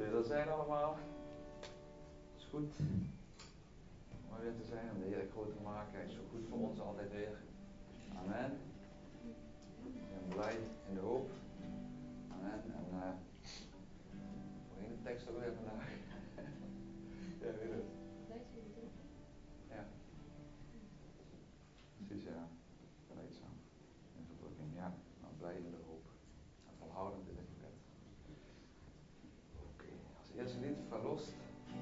jullie er zijn allemaal? Is goed. Mooi weer te zijn om de Heer groot te maken. Hij is zo goed voor ons altijd weer. Amen. Ik ben blij in de hoop. Amen. En voor een tekst ook weer vandaag. Ja, weet het. Ja. Precies, ja. Leidzaam. En verdrukking, ja. Nou, blij in de hoop. En volhoudend in het gebed. Oké, als eerste lied verlost.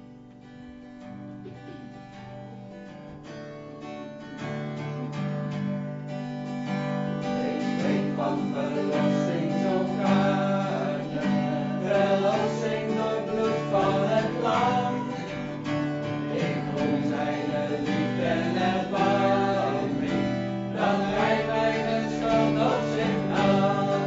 Van verlossing zo gaarne, verlossing door bloed van het lam. Ik roem zijn liefde en erbarming, dat hij mijn schuld op zich nam.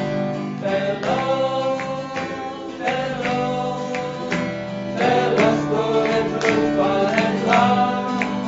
Verlost, verlost, verlost door het bloed van het lam.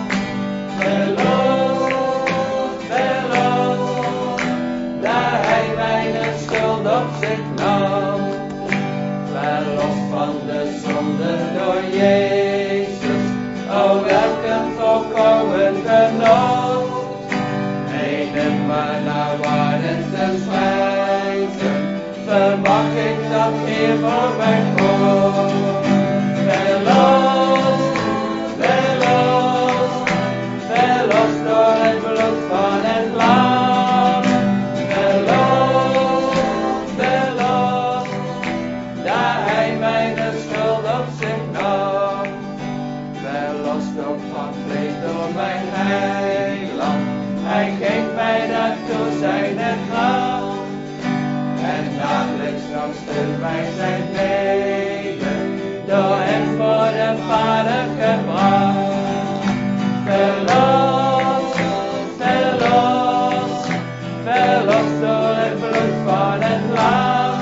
Verlost, verlost, daar hij mijn schuld op zich nam. Verlost van de zonde door Jezus, o welk een volkomen genot. Mede maar naar waarden te schrijven, verwacht ik dat Heer voor mijn God. Verlost, verlost, verlost door het bloed van het lam. Verlost, verlost, daar hij mijn schuld op zich nam. Verlost ook van vlees door mijn heiland, hij geeft mij daartoe zijn kracht. En dagelijks nog steunt mij zijn leven, door hem voor de Vader gebracht. Verlost, verlost, verlost door het bloed van het lam.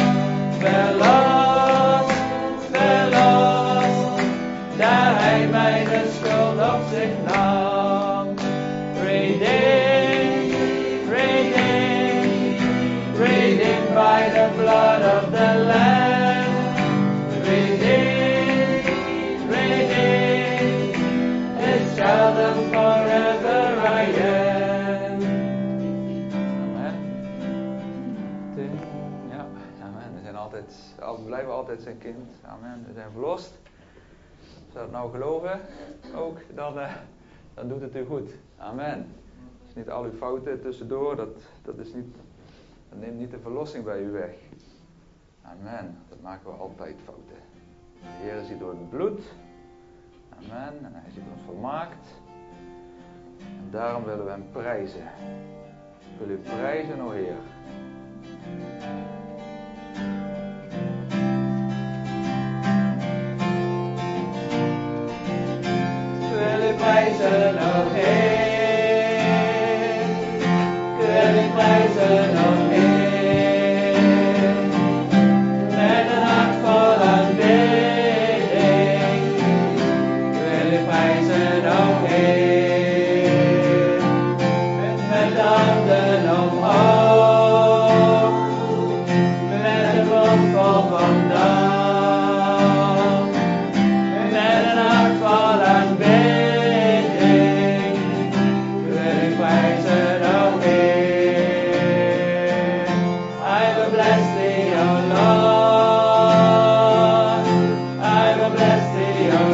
Verlost, verlost, daar hij mijn schuld op zich nam. Redeemed, redeemed, redeemed by the blood of the Lamb. Redeemed, redeemed, his child and forever I am. Amen. Ja, amen. We blijven altijd zijn kind. Amen. We zijn verlost. Als we dat nou geloven, ook, dan doet het u goed. Amen. Het is niet al uw fouten tussendoor, dat neemt niet de verlossing bij u weg. Amen. Dat maken we altijd fouten. De Heer ziet door het bloed. Amen. En hij ziet ons volmaakt. En daarom willen we hem prijzen. Ik wil u prijzen, o Heer. Wil u prijzen, o Heer. Wil u prijzen, o Heer. Met een hart vol aanbidding. Wil u prijzen, o Heer. Met de handen omhoog. Met een mond vol van dank. Met een hart vol aanbidding. Wil u prijzen, o Heer. I will bless thee, O Lord. I will bless thee, O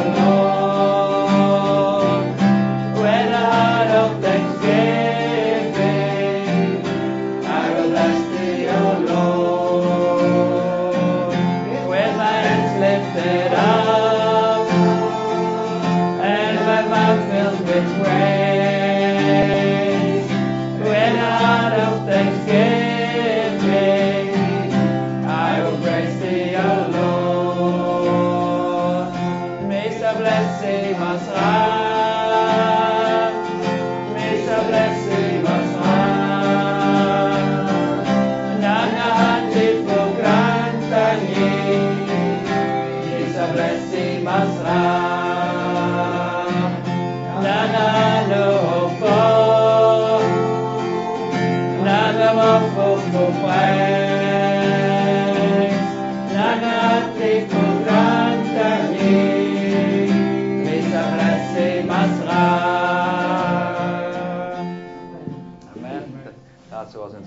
Lord. With a heart of thanksgiving, I will bless thee, O Lord. With my hands lifted up and my mouth filled with praise, with a heart of thanksgiving, I will praise thee, O Lord. Mesa blessing Masra, Mesa blessing Masra. Nana hati pograntani, Mesa blessing Masra. Nana no po, Nana mo po po. Nana hati pograntani.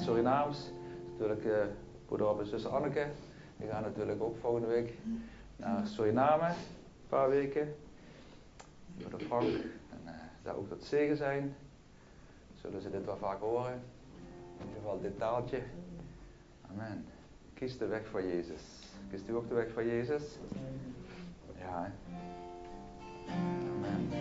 Surinaams. Natuurlijk broeder Rob en zus Anneke. Die gaan natuurlijk ook volgende week naar Suriname. Een paar weken. Broeder Frank. En zou ook tot zegen zijn. Zullen ze dit wel vaak horen. In ieder geval dit taaltje. Amen. Kies de weg voor Jezus. Kiest u ook de weg voor Jezus? Ja, hè? Amen.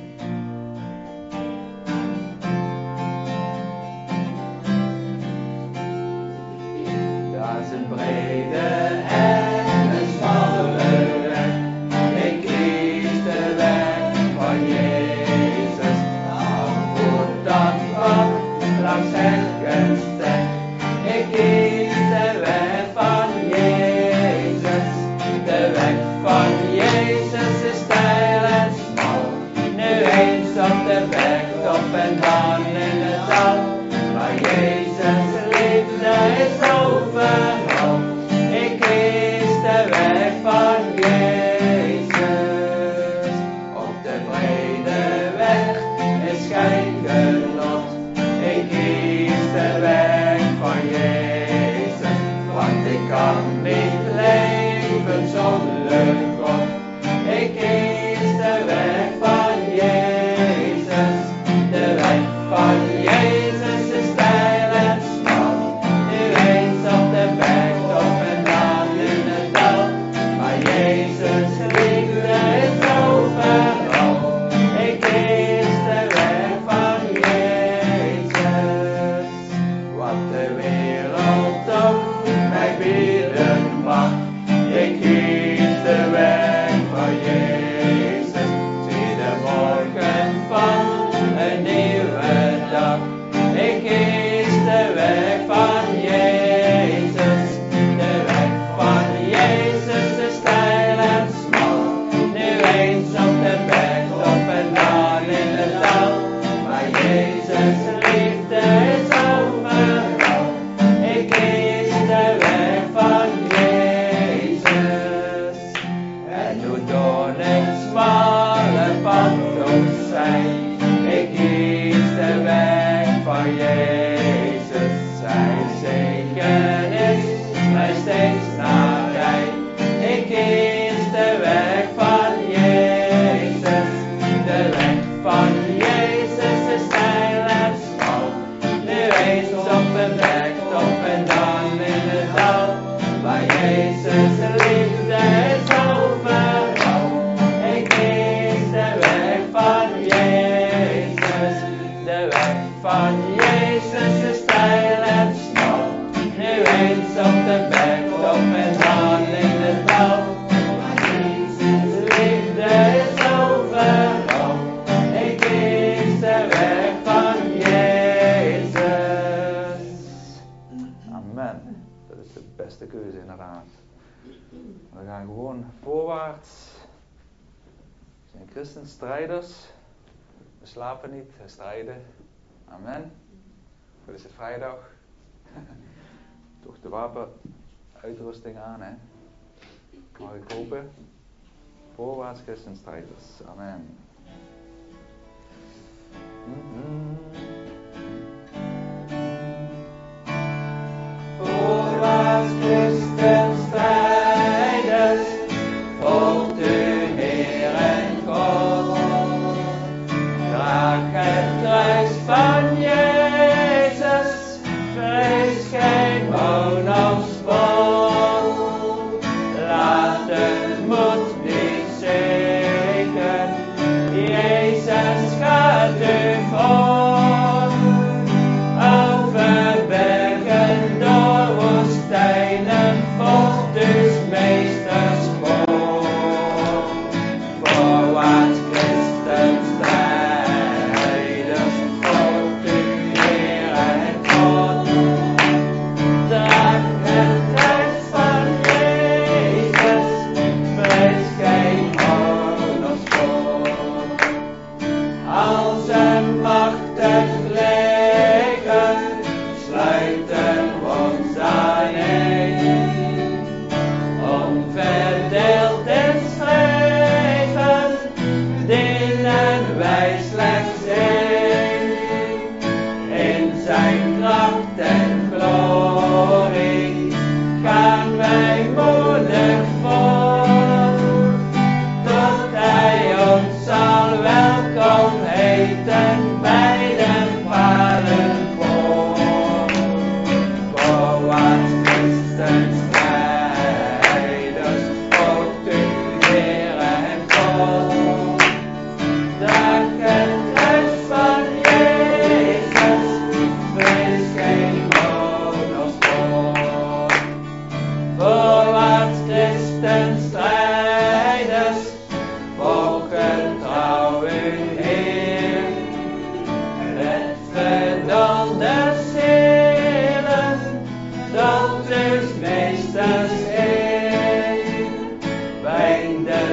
Dat is een brede en een smalle weg. Ik kies de weg van Jezus. Voor dat pad langs Herkenstedt. Ik kies de weg van Jezus. De weg van Jezus is steil en smal. Nu eens op de bergtop en dan in het dal. Maar Jezus liefde is overal. Ik kies de weg van Jezus. Op de brede weg is geen genot. Ik kies de weg van Jezus. Want ik kan niet leven zonder God. Ik kies de weg van Jezus. De weg van Jezus is steil en smal. Nu eens op de bergtop en dan in het dal. Maar Jezus liefde is overal. Ik kies de weg van Jezus. Wat de wereld ook mij bieden mag. Ik kies de weg van Jezus. Zie de morgen van een nieuwe dag. Ik kies de weg van Jezus. De weg van Jezus is steil en smal. Nu eens op de bergtop en dan in het dal. Maar Jezus liefde is overal. Ik kies de weg van Jezus. En hoe door het smalle pad ook zijn. Ik kies de weg van Jezus. Zijn zegen is mij steeds nabij. Ik kies de weg van Jezus. De weg van Jezus is steil en smal. Nu eens op een bergtop en dan in het dal. Maar Jezus liefde is overal. Ik kies de weg van Jezus. De weg van Jezus is steil en smal. Nu eens op de bergtop en dan in het dal. Maar Jezus liefde is overal. Ik kies de weg van Jezus. Amen. Dat is de beste keuze inderdaad. We gaan gewoon voorwaarts. We zijn christenstrijders. We slapen niet, we strijden. Amen. Goed, is het vrijdag. Toch de wapenuitrusting aan, hè. Mag ik hopen. Voorwaarts christenstrijders. Amen. Voorwaarts christenstrijders, volgt uw Heer en God. Draag het kruis van Jezus, vrees geen hoon of spot. Laat de moed niet zinken, Jezus gaat u voor.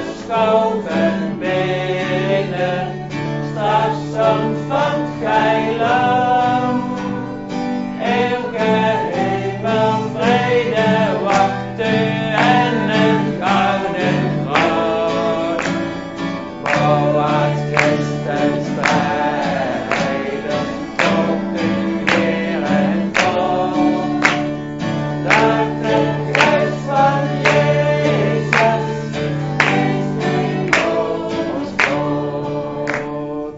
beschouwen binnen, straks ontvangt gij lam. Eeuwige hemelvrede wacht u en een gouden kroon. Voorwaarts Christen strijden, tot u Heer en vol. Daar het kruis van Jezus is ons brood.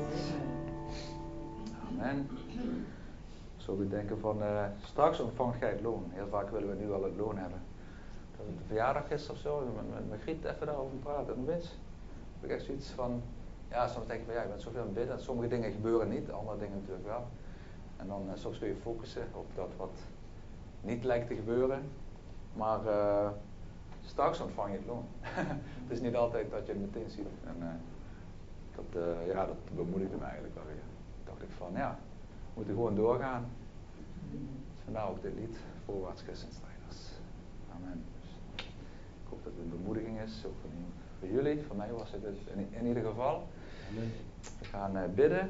Amen. Zo we denken van straks ontvangt gij het loon. Heel vaak willen we nu al het loon hebben. Dat het de verjaardag is of zo, met Griet even daarover praten. En Wins, heb ik echt zoiets van, ja, soms denk ik van ja, je bent zoveel aan het bidden. Sommige dingen gebeuren niet, andere dingen natuurlijk wel. En dan soms kun je focussen op dat wat niet lijkt te gebeuren. Maar straks ontvang je het loon. Het is niet altijd dat je het meteen ziet. En dat bemoedigde me eigenlijk wel weer. Dacht ik van ja, we moeten gewoon doorgaan. Vandaar ook dit lied, Voorwaarts Christenstrijders. Amen. Dus ik hoop dat het een bemoediging is, ook voor jullie. Voor mij was het in ieder geval. Amen. We gaan bidden.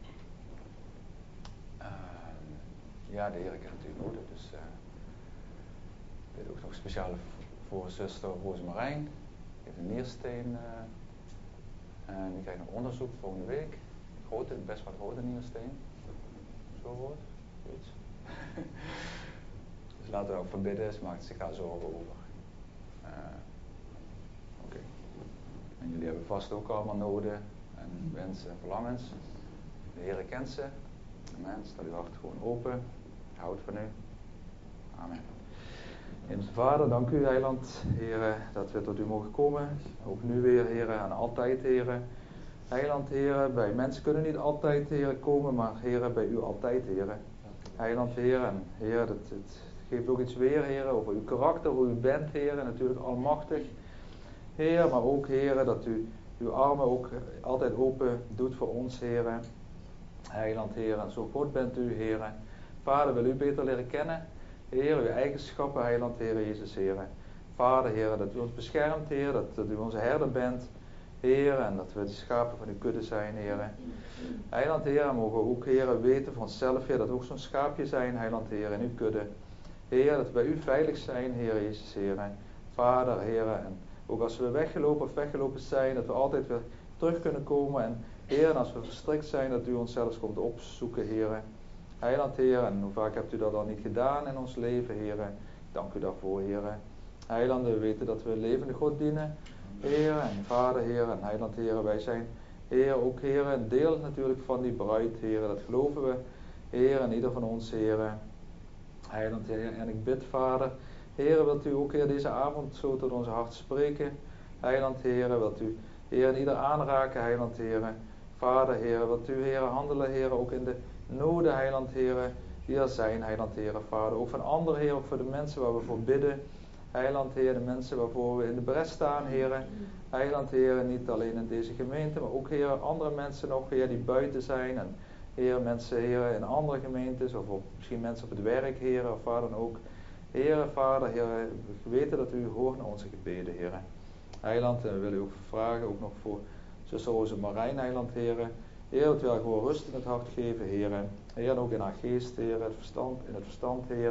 Ja, de Heer kent natuurlijk nodig, dus ik bid ook nog speciaal voor zuster Roosmarijn. Die heeft een niersteen en die krijgt nog onderzoek volgende week. Best wel grote niersteen. Zo hoort, zoiets. Dus laten we ook voor bidden, ze maakt zich daar zorgen over. Oké. En jullie hebben vast ook allemaal noden en wensen en verlangens. De Heer kent ze. Amen. Stel uw hart gewoon open. Hij houdt van u. Amen. Hemelse Vader, dank u, Heiland, Heer, dat we tot u mogen komen. Ook nu weer, Heer, en altijd, Heer. Heiland, Heer, bij mensen kunnen niet altijd, Heer, komen, maar Heer, bij u altijd, Heer. Heiland, Heer, en Heer, het geeft ook iets weer, Heer, over uw karakter, hoe u bent, Heer, en natuurlijk almachtig. Heer, maar ook, Heer, dat u uw armen ook altijd open doet voor ons, Heer. Heiland, Heer, en zo groot bent u, Heer. Vader, wil u beter leren kennen. Heer, uw eigenschappen, Heiland, Heer Jezus, Heer. Vader, Heer, dat u ons beschermt, Heer, dat u onze herder bent, Heer, en dat we de schapen van uw kudde zijn, Heer. Heiland, Heer, mogen we ook, Heer, weten van onszelf, Heer, dat we ook zo'n schaapje zijn, Heiland, Heer, in uw kudde. Heer, dat we bij u veilig zijn, Heer Jezus, Heer. Vader, Heer, en ook als we weggelopen zijn, dat we altijd weer terug kunnen komen. En Heer, en als we verstrikt zijn, dat u ons zelfs komt opzoeken, Heer. Heiland, Heer, en hoe vaak hebt u dat al niet gedaan in ons leven, Heer. Dank u daarvoor, Heer. Heiland, we weten dat we levende God dienen, Heer, en Vader, Heer, en Heiland, Heer, wij zijn, Heer, ook, Heer, een deel natuurlijk van die bruid, Heer, dat geloven we, Heer, en ieder van ons, Heer. Heiland, Heer, en ik bid, Vader, Heer, wilt u ook, Heer, deze avond zo tot ons hart spreken, Heiland, Heer, wilt u, Heer, en ieder aanraken, Heiland, Heer. Vader, Heer, wilt u, Heer, handelen, Heer, ook in de noden, Heiland, Heer, die er zijn, Heiland, Heer, Vader. Ook van anderen, Heer, ook voor de mensen waar we voor bidden. Heiland, Heer, de mensen waarvoor we in de bres staan, Heer. Heiland, Heer, niet alleen in deze gemeente, maar ook, Heer, andere mensen nog, Heer, die buiten zijn. En, Heer, mensen, Heer, in andere gemeentes, of misschien mensen op het werk, Heer, of waar dan ook. Heer, Vader, Heer, we weten dat u hoort naar onze gebeden, Heer. Heiland, en we willen u ook vragen, ook nog voor zuster Roosmarijn, Heiland, Heer. Heer, dat we haar gewoon rust in het hart geven, Heer. Heer, en ook in haar geest, Heer, in het verstand, Heer.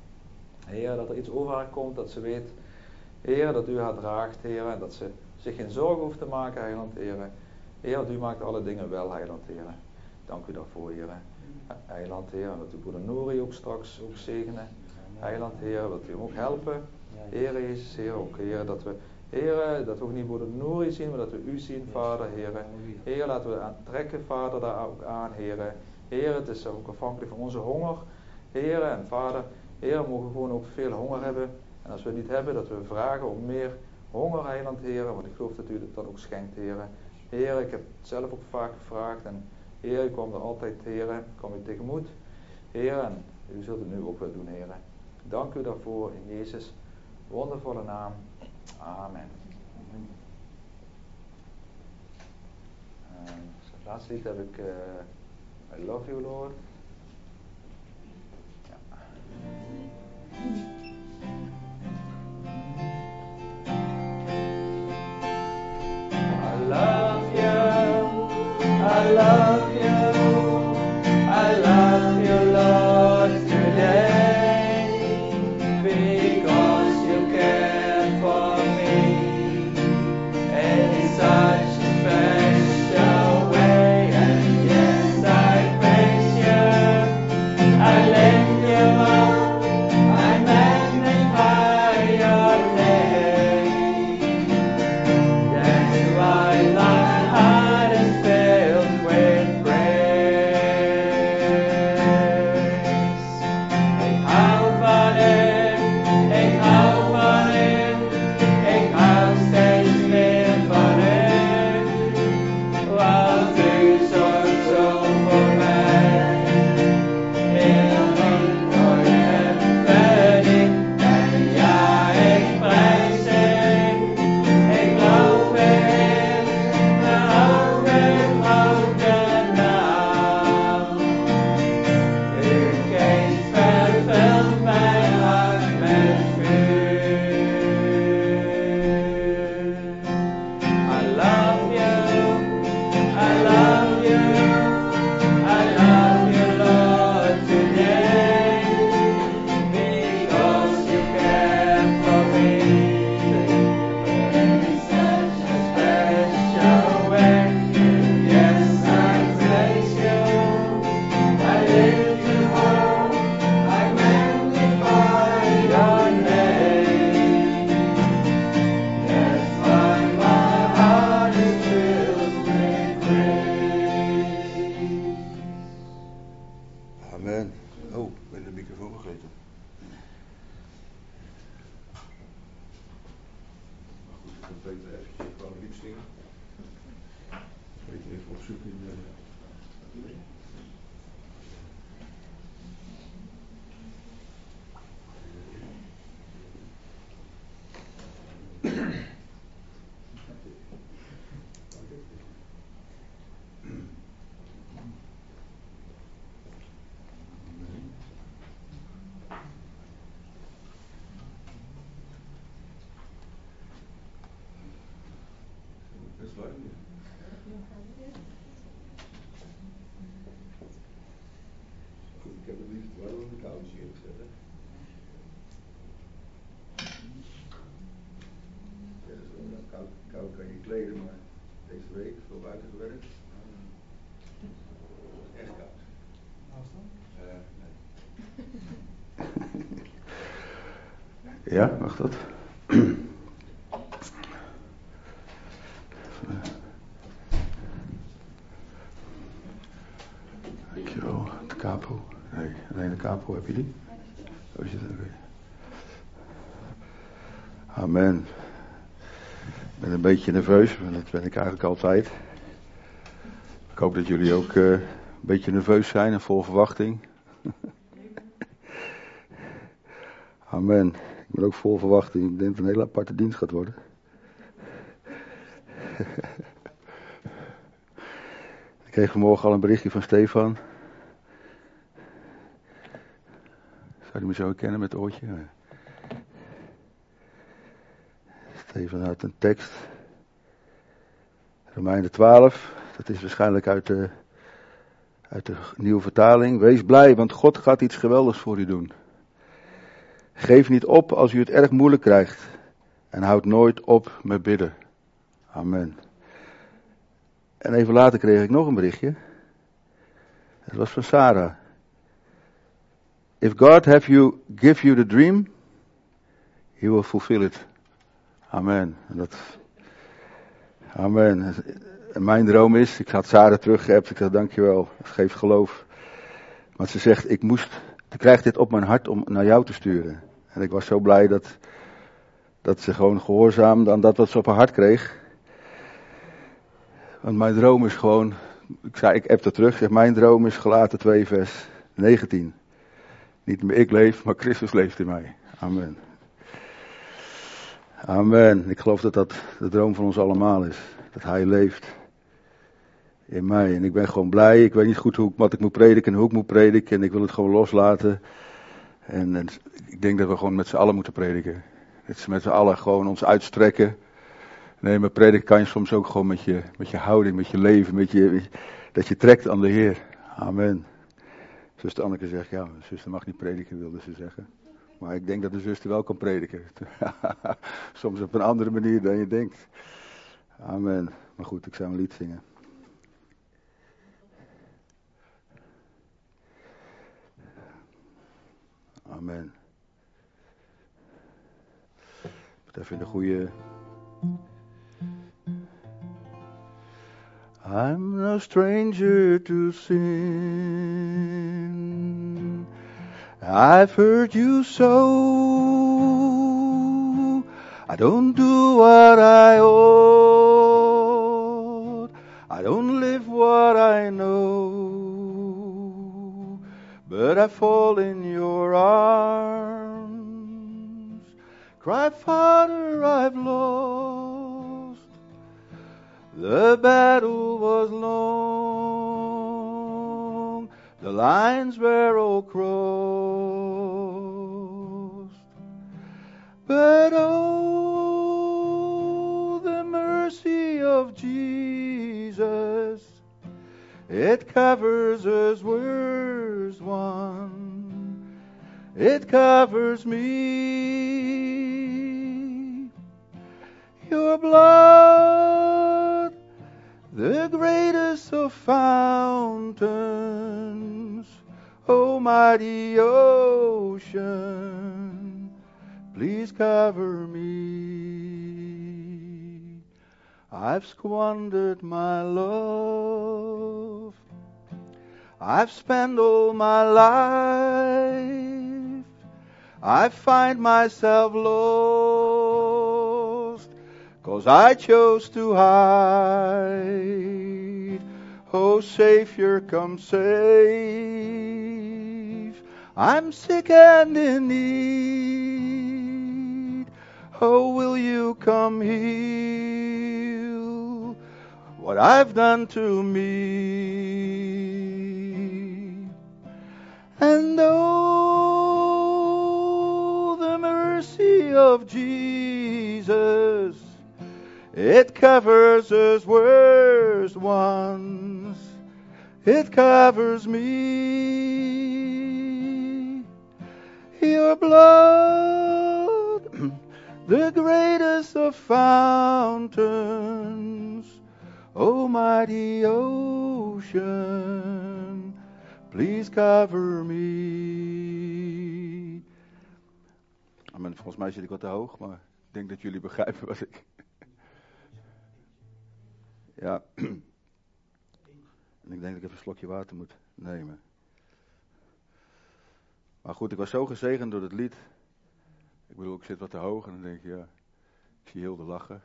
Heer, dat er iets over haar komt, dat ze weet, Heer, dat u haar draagt, Heer. En dat ze zich geen zorgen hoeft te maken, Heiland, Heer. Heer, want u maakt alle dingen wel, Heiland, Heer. Dank u daarvoor, Heer. Heiland, Heer, en dat u broeder Nouri ook straks ook zegenen. Heiland, Heer, dat u hem ook helpen. Heer Jezus, Heer, ook, Heer, dat we... Heer, dat we ook niet broeder Nouri zien, maar dat we u zien, Vader, Heer. Heer, laten we aantrekken, Vader, daar ook aan, Heer. Heer, het is ook afhankelijk van onze honger. Heer, en Vader, Heer, we mogen gewoon ook veel honger hebben. En als we het niet hebben, dat we vragen om meer honger, Heiland, Heer. Want ik geloof dat u het dan ook schenkt, Heer. Heer, ik heb het zelf ook vaak gevraagd. En Heer, ik kwam er altijd, Heer, kwam u tegemoet. Heer, en u zult het nu ook wel doen, Heer. Dank u daarvoor in Jezus' wondervolle naam. Amen. Het laatste lied heb ik I Love You, Lord. Ja. Goed, ik heb het liefst warm op de koude scheet gezet, hè. Ja, zo koud kan je kleden, maar deze week veel buiten gewerkt. Echt koud. Nee. Ja, mag dat? Dankjewel. De capo. Nee, alleen de capo, heb je die? Oh, is het oké. Amen. Ik ben een beetje nerveus, want dat ben ik eigenlijk altijd. Ik hoop dat jullie ook een beetje nerveus zijn en vol verwachting. Amen. Ik ben ook vol verwachting. Ik denk dat het een hele aparte dienst gaat worden. Ik kreeg vanmorgen al een berichtje van Stefan. Zou je me zo herkennen met het oortje? Stefan had een tekst. Romeinen 12. Dat is waarschijnlijk uit de nieuwe vertaling. Wees blij, want God gaat iets geweldigs voor u doen. Geef niet op als u het erg moeilijk krijgt. En houd nooit op met bidden. Amen. En even later kreeg ik nog een berichtje. Het was van Sarah. If God give you the dream, he will fulfill it. Amen. Amen. En mijn droom is, ik had Sarah teruggeappt, ik zeg dankjewel, het geeft geloof. Maar ze zegt, ik krijg dit op mijn hart om naar jou te sturen. En ik was zo blij dat ze gewoon gehoorzaamde aan dat wat ze op haar hart kreeg. Want mijn droom is gewoon, ik app dat terug, zeg mijn droom is Galaten 2 vers 19. Niet meer ik leef, maar Christus leeft in mij. Amen. Amen. Ik geloof dat dat de droom van ons allemaal is. Dat Hij leeft in mij. En ik ben gewoon blij. Ik weet niet goed wat ik moet prediken en hoe ik moet prediken. En ik wil het gewoon loslaten. En ik denk dat we gewoon met z'n allen moeten prediken. Dat we met z'n allen gewoon ons uitstrekken. Nee, maar prediken kan je soms ook gewoon met je houding, met je leven. Dat je trekt aan de Heer. Amen. Zuster Anneke zegt, ja, zuster mag niet prediken, wilde ze zeggen. Maar ik denk dat de zuster wel kan prediken. Soms op een andere manier dan je denkt. Amen. Maar goed, ik zou een lied zingen. Amen. Even in de goede... I'm no stranger to sin. I've heard you so. I don't do what I ought. I don't live what I know. But I fall in your arms. Cry, Father, I've lost. The battle was long. The lines were all crossed. But oh, the mercy of Jesus, it covers us worst one. It covers me. Your blood, the greatest of fountains, O mighty ocean, please cover me. I've squandered my love. I've spent all my life. I find myself lost, 'cause I chose to hide. Oh Savior, come save. I'm sick and in need. Oh, will you come heal what I've done to me? And oh, the mercy of Jesus, It covers us worst ones. It covers me. Your blood, the greatest of fountains, O mighty ocean, please cover me. Amen. Volgens mij zit ik wat te hoog, maar ik denk dat jullie begrijpen wat ik... Ja. En ik denk dat ik even een slokje water moet nemen. Maar goed, ik was zo gezegend door het lied. Ik bedoel, ik zit wat te hoog en dan denk je, ja, ik zie Hilde lachen.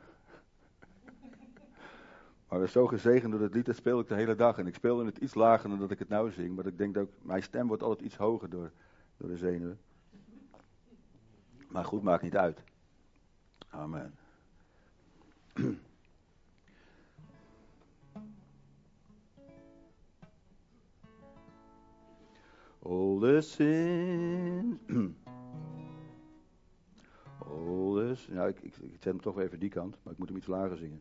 Maar ik was zo gezegend door het lied, dat speel ik de hele dag. En ik speelde het iets lager dan dat ik het nou zing. Maar ik denk dat mijn stem wordt altijd iets hoger door de zenuwen. Maar goed, maakt niet uit. Amen. All the sins. All the sins. Ja, ik zet hem toch weer even die kant, maar ik moet hem iets lager zingen.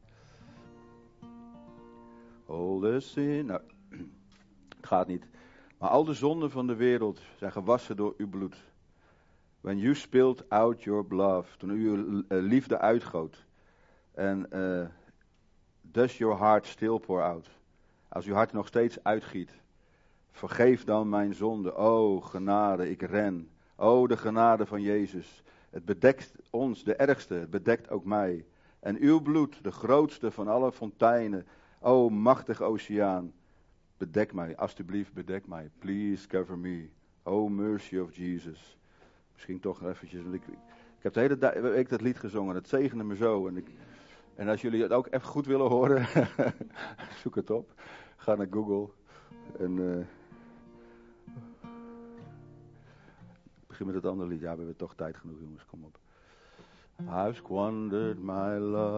All the sins. Nou, het gaat niet. Maar al de zonden van de wereld zijn gewassen door uw bloed. When you spilled out your blood. Toen u uw liefde uitgoot. En does your heart still pour out. Als uw hart nog steeds uitgiet. Vergeef dan mijn zonde. O genade, ik ren. O de genade van Jezus. Het bedekt ons, de ergste. Het bedekt ook mij. En uw bloed, de grootste van alle fonteinen. O machtige oceaan. Bedek mij, alsjeblieft bedek mij. Please cover me. O mercy of Jesus. Misschien toch eventjes, want ik heb de hele week dat lied gezongen. Het zegende me zo. En als jullie het ook even goed willen horen, zoek het op. Ga naar Google. En ik begin met het andere lied. Ja, we hebben toch tijd genoeg, jongens. Kom op. I've squandered my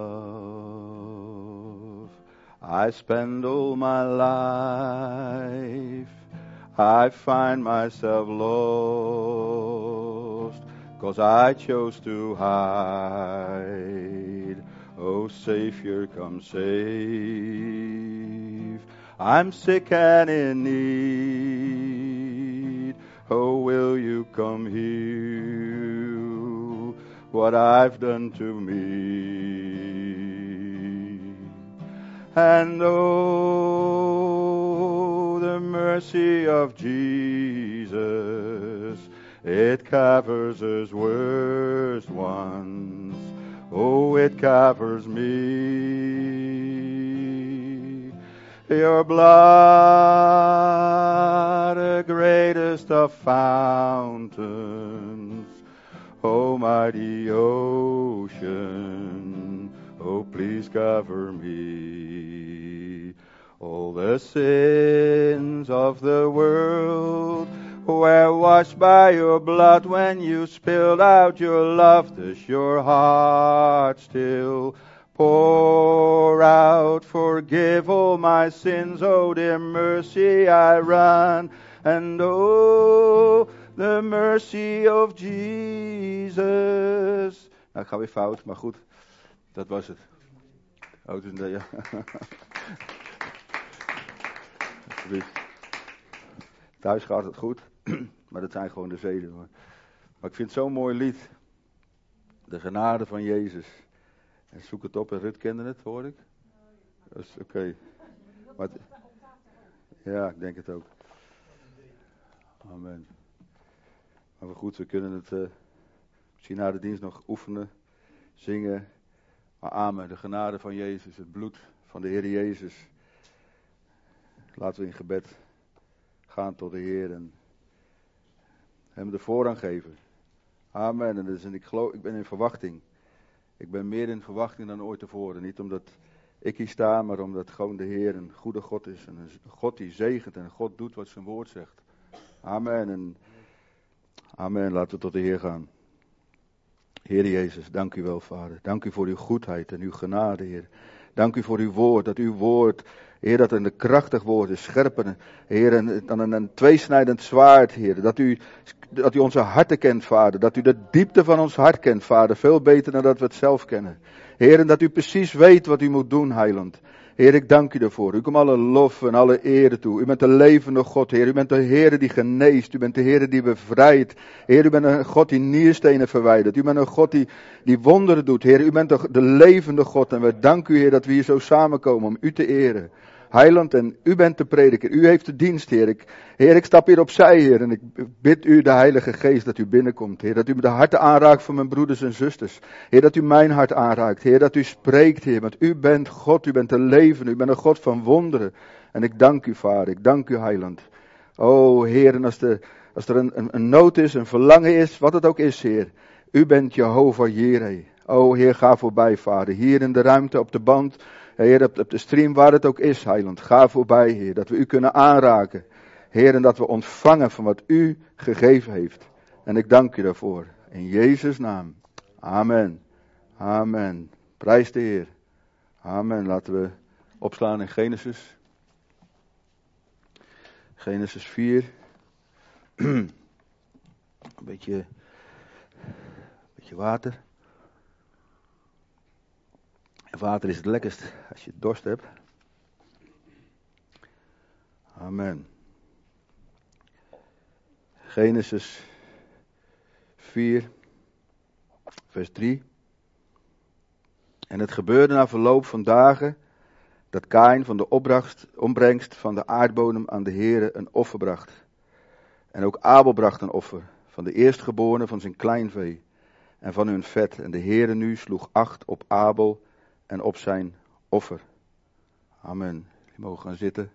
love. I spend all my life. I find myself lost, 'cause I chose to hide. Oh Savior, come save. I'm sick and in need. Oh, will you come heal what I've done to me? And oh, the mercy of Jesus, it covers his worst ones. Oh, it covers me. Your blood, the greatest of fountains, oh mighty ocean, oh please cover me. All the sins of the world were washed by your blood when you spilled out your love. Does your heart still pour out? Forgive all my sins, oh dear mercy I run. And oh, the mercy of Jesus. Nou, ik ga weer fout, maar goed. Dat was het. Oh, dus, ja. Thuis gaat het goed, maar dat zijn gewoon de zenuwen. Maar ik vind het zo'n mooi lied. De genade van Jezus. En zoek het op en Rut kende het, hoor ik. Dus oké. Ja, ik denk het ook. Amen. Maar goed, we kunnen het misschien na de dienst nog oefenen, zingen. Maar amen, de genade van Jezus, het bloed van de Heer Jezus. Laten we in gebed gaan tot de Heer en hem de voorrang geven. Amen. En ik ben in verwachting. Ik ben meer in verwachting dan ooit tevoren. Niet omdat ik hier sta, maar omdat gewoon de Heer een goede God is. En een God die zegent en een God doet wat zijn woord zegt. Amen. En amen. Laten we tot de Heer gaan. Heer Jezus, dank u wel, Vader. Dank u voor uw goedheid en uw genade, Heer. Dank u voor uw woord, dat uw woord, Heer, dat een krachtig woord is, scherper, Heer, dan een tweesnijdend zwaard, Heer. Dat u onze harten kent, Vader. Dat u de diepte van ons hart kent, Vader. Veel beter dan dat we het zelf kennen. Heer, en dat u precies weet wat u moet doen, heiland. Heer, ik dank u daarvoor. U komt alle lof en alle ere toe. U bent de levende God, Heer. U bent de Heer die geneest. U bent de Heer die bevrijdt. Heer, u bent een God die nierstenen verwijdert. U bent een God die wonderen doet, Heer. U bent de levende God. En we danken u, Heer, dat we hier zo samenkomen om u te eren. Heiland, en u bent de prediker. U heeft de dienst, Heer. Heer, ik stap hier opzij, Heer. En ik bid u, de Heilige Geest, dat u binnenkomt. Heer, dat u de harten aanraakt van mijn broeders en zusters. Heer, dat u mijn hart aanraakt. Heer, dat u spreekt, Heer. Want u bent God, u bent de levende. U bent een God van wonderen. En ik dank u, Vader. Ik dank u, Heiland. O, Heer, en als er een nood is, een verlangen is, wat het ook is, Heer. U bent Jehovah Jireh. O, Heer, ga voorbij, Vader. Hier in de ruimte, op de band. Heer, op de stream waar het ook is, heiland. Ga voorbij, Heer, dat we u kunnen aanraken. Heer, en dat we ontvangen van wat u gegeven heeft. En ik dank u daarvoor. In Jezus' naam. Amen. Amen. Prijs de Heer. Amen. Laten we opslaan in Genesis. Genesis 4. Een beetje water. Water is het lekkerst als je dorst hebt. Amen. Genesis 4, vers 3. En het gebeurde na verloop van dagen dat Kaïn van de opbrengst van de aardbodem aan de Heere een offer bracht. En ook Abel bracht een offer van de eerstgeborene van zijn kleinvee en van hun vet. En de Heere nu sloeg acht op Abel en op zijn offer. Amen. Je mogen gaan zitten.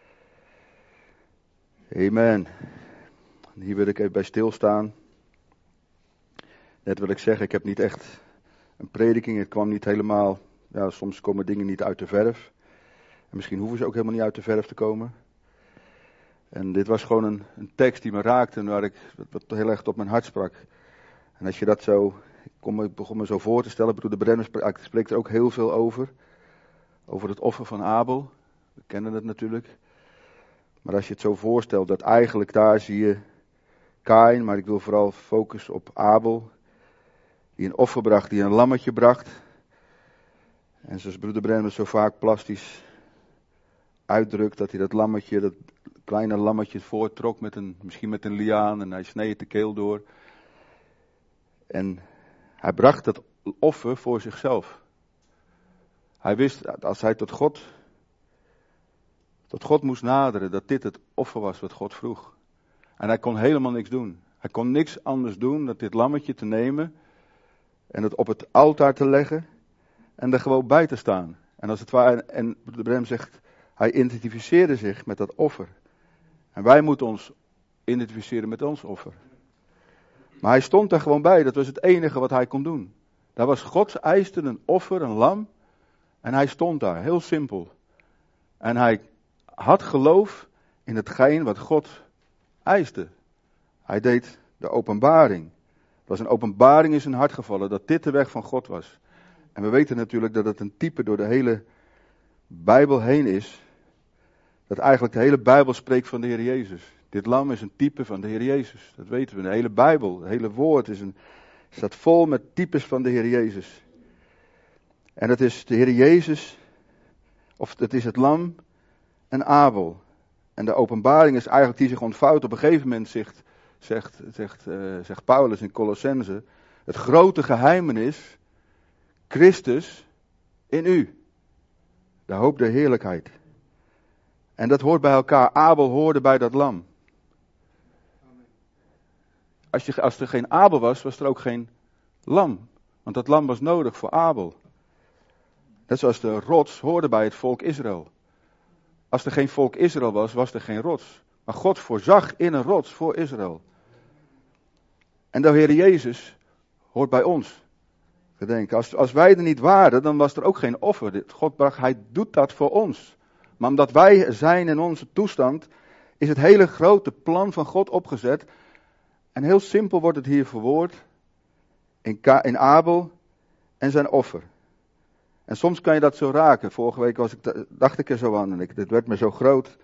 Amen. Hier wil ik even bij stilstaan. Net wil ik zeggen, ik heb niet echt een prediking. Het kwam niet helemaal, ja, soms komen dingen niet uit de verf. En misschien hoeven ze ook helemaal niet uit de verf te komen. En dit was gewoon een tekst die me raakte en wat heel erg op mijn hart sprak. En als je dat zo, ik begon me zo voor te stellen, broeder Brenner spreekt er ook heel veel over. Over het offer van Abel. We kennen het natuurlijk. Maar als je het zo voorstelt, dat eigenlijk daar zie je Kaïn, maar ik wil vooral focussen op Abel. Die een offer bracht, die een lammetje bracht. En zoals broeder Brenner zo vaak plastisch uitdrukt, dat hij dat lammetje, dat kleine lammetje voortrok misschien met een liaan en hij sneed de keel door. En hij bracht dat offer voor zichzelf. Hij wist, als hij tot God moest naderen, dat dit het offer was wat God vroeg. En hij kon helemaal niks doen. Hij kon niks anders doen dan dit lammetje te nemen en het op het altaar te leggen en er gewoon bij te staan. En als het ware, en broeder Brem zegt, hij identificeerde zich met dat offer. En wij moeten ons identificeren met ons offer. Maar hij stond daar gewoon bij, dat was het enige wat hij kon doen. Daar was Gods eiste een offer, een lam. En hij stond daar, heel simpel. En hij had geloof in hetgeen wat God eiste. Hij deed de openbaring. Het was een openbaring in zijn hart gevallen dat dit de weg van God was. En we weten natuurlijk dat het een type door de hele Bijbel heen is. Dat eigenlijk de hele Bijbel spreekt van de Heer Jezus. Dit lam is een type van de Heer Jezus. Dat weten we. De hele Bijbel, het hele woord staat vol met types van de Heer Jezus. En het is de Heer Jezus, of het is het lam en Abel. En de openbaring is eigenlijk die zich ontvouwt. Op een gegeven moment zegt Paulus in Colossense, het grote geheimenis, Christus in u. De hoop der heerlijkheid. En dat hoort bij elkaar. Abel hoorde bij dat lam. Als er geen Abel was, was er ook geen lam. Want dat lam was nodig voor Abel. Net zoals de rots hoorde bij het volk Israël. Als er geen volk Israël was, was er geen rots. Maar God voorzag in een rots voor Israël. En de Heer Jezus hoort bij ons. Als wij er niet waren, dan was er ook geen offer. God bracht, hij doet dat voor ons. Maar omdat wij zijn in onze toestand, is het hele grote plan van God opgezet. En heel simpel wordt het hier verwoord in Abel en zijn offer. En soms kan je dat zo raken. Vorige week dacht ik er zo aan en dit werd me zo groot.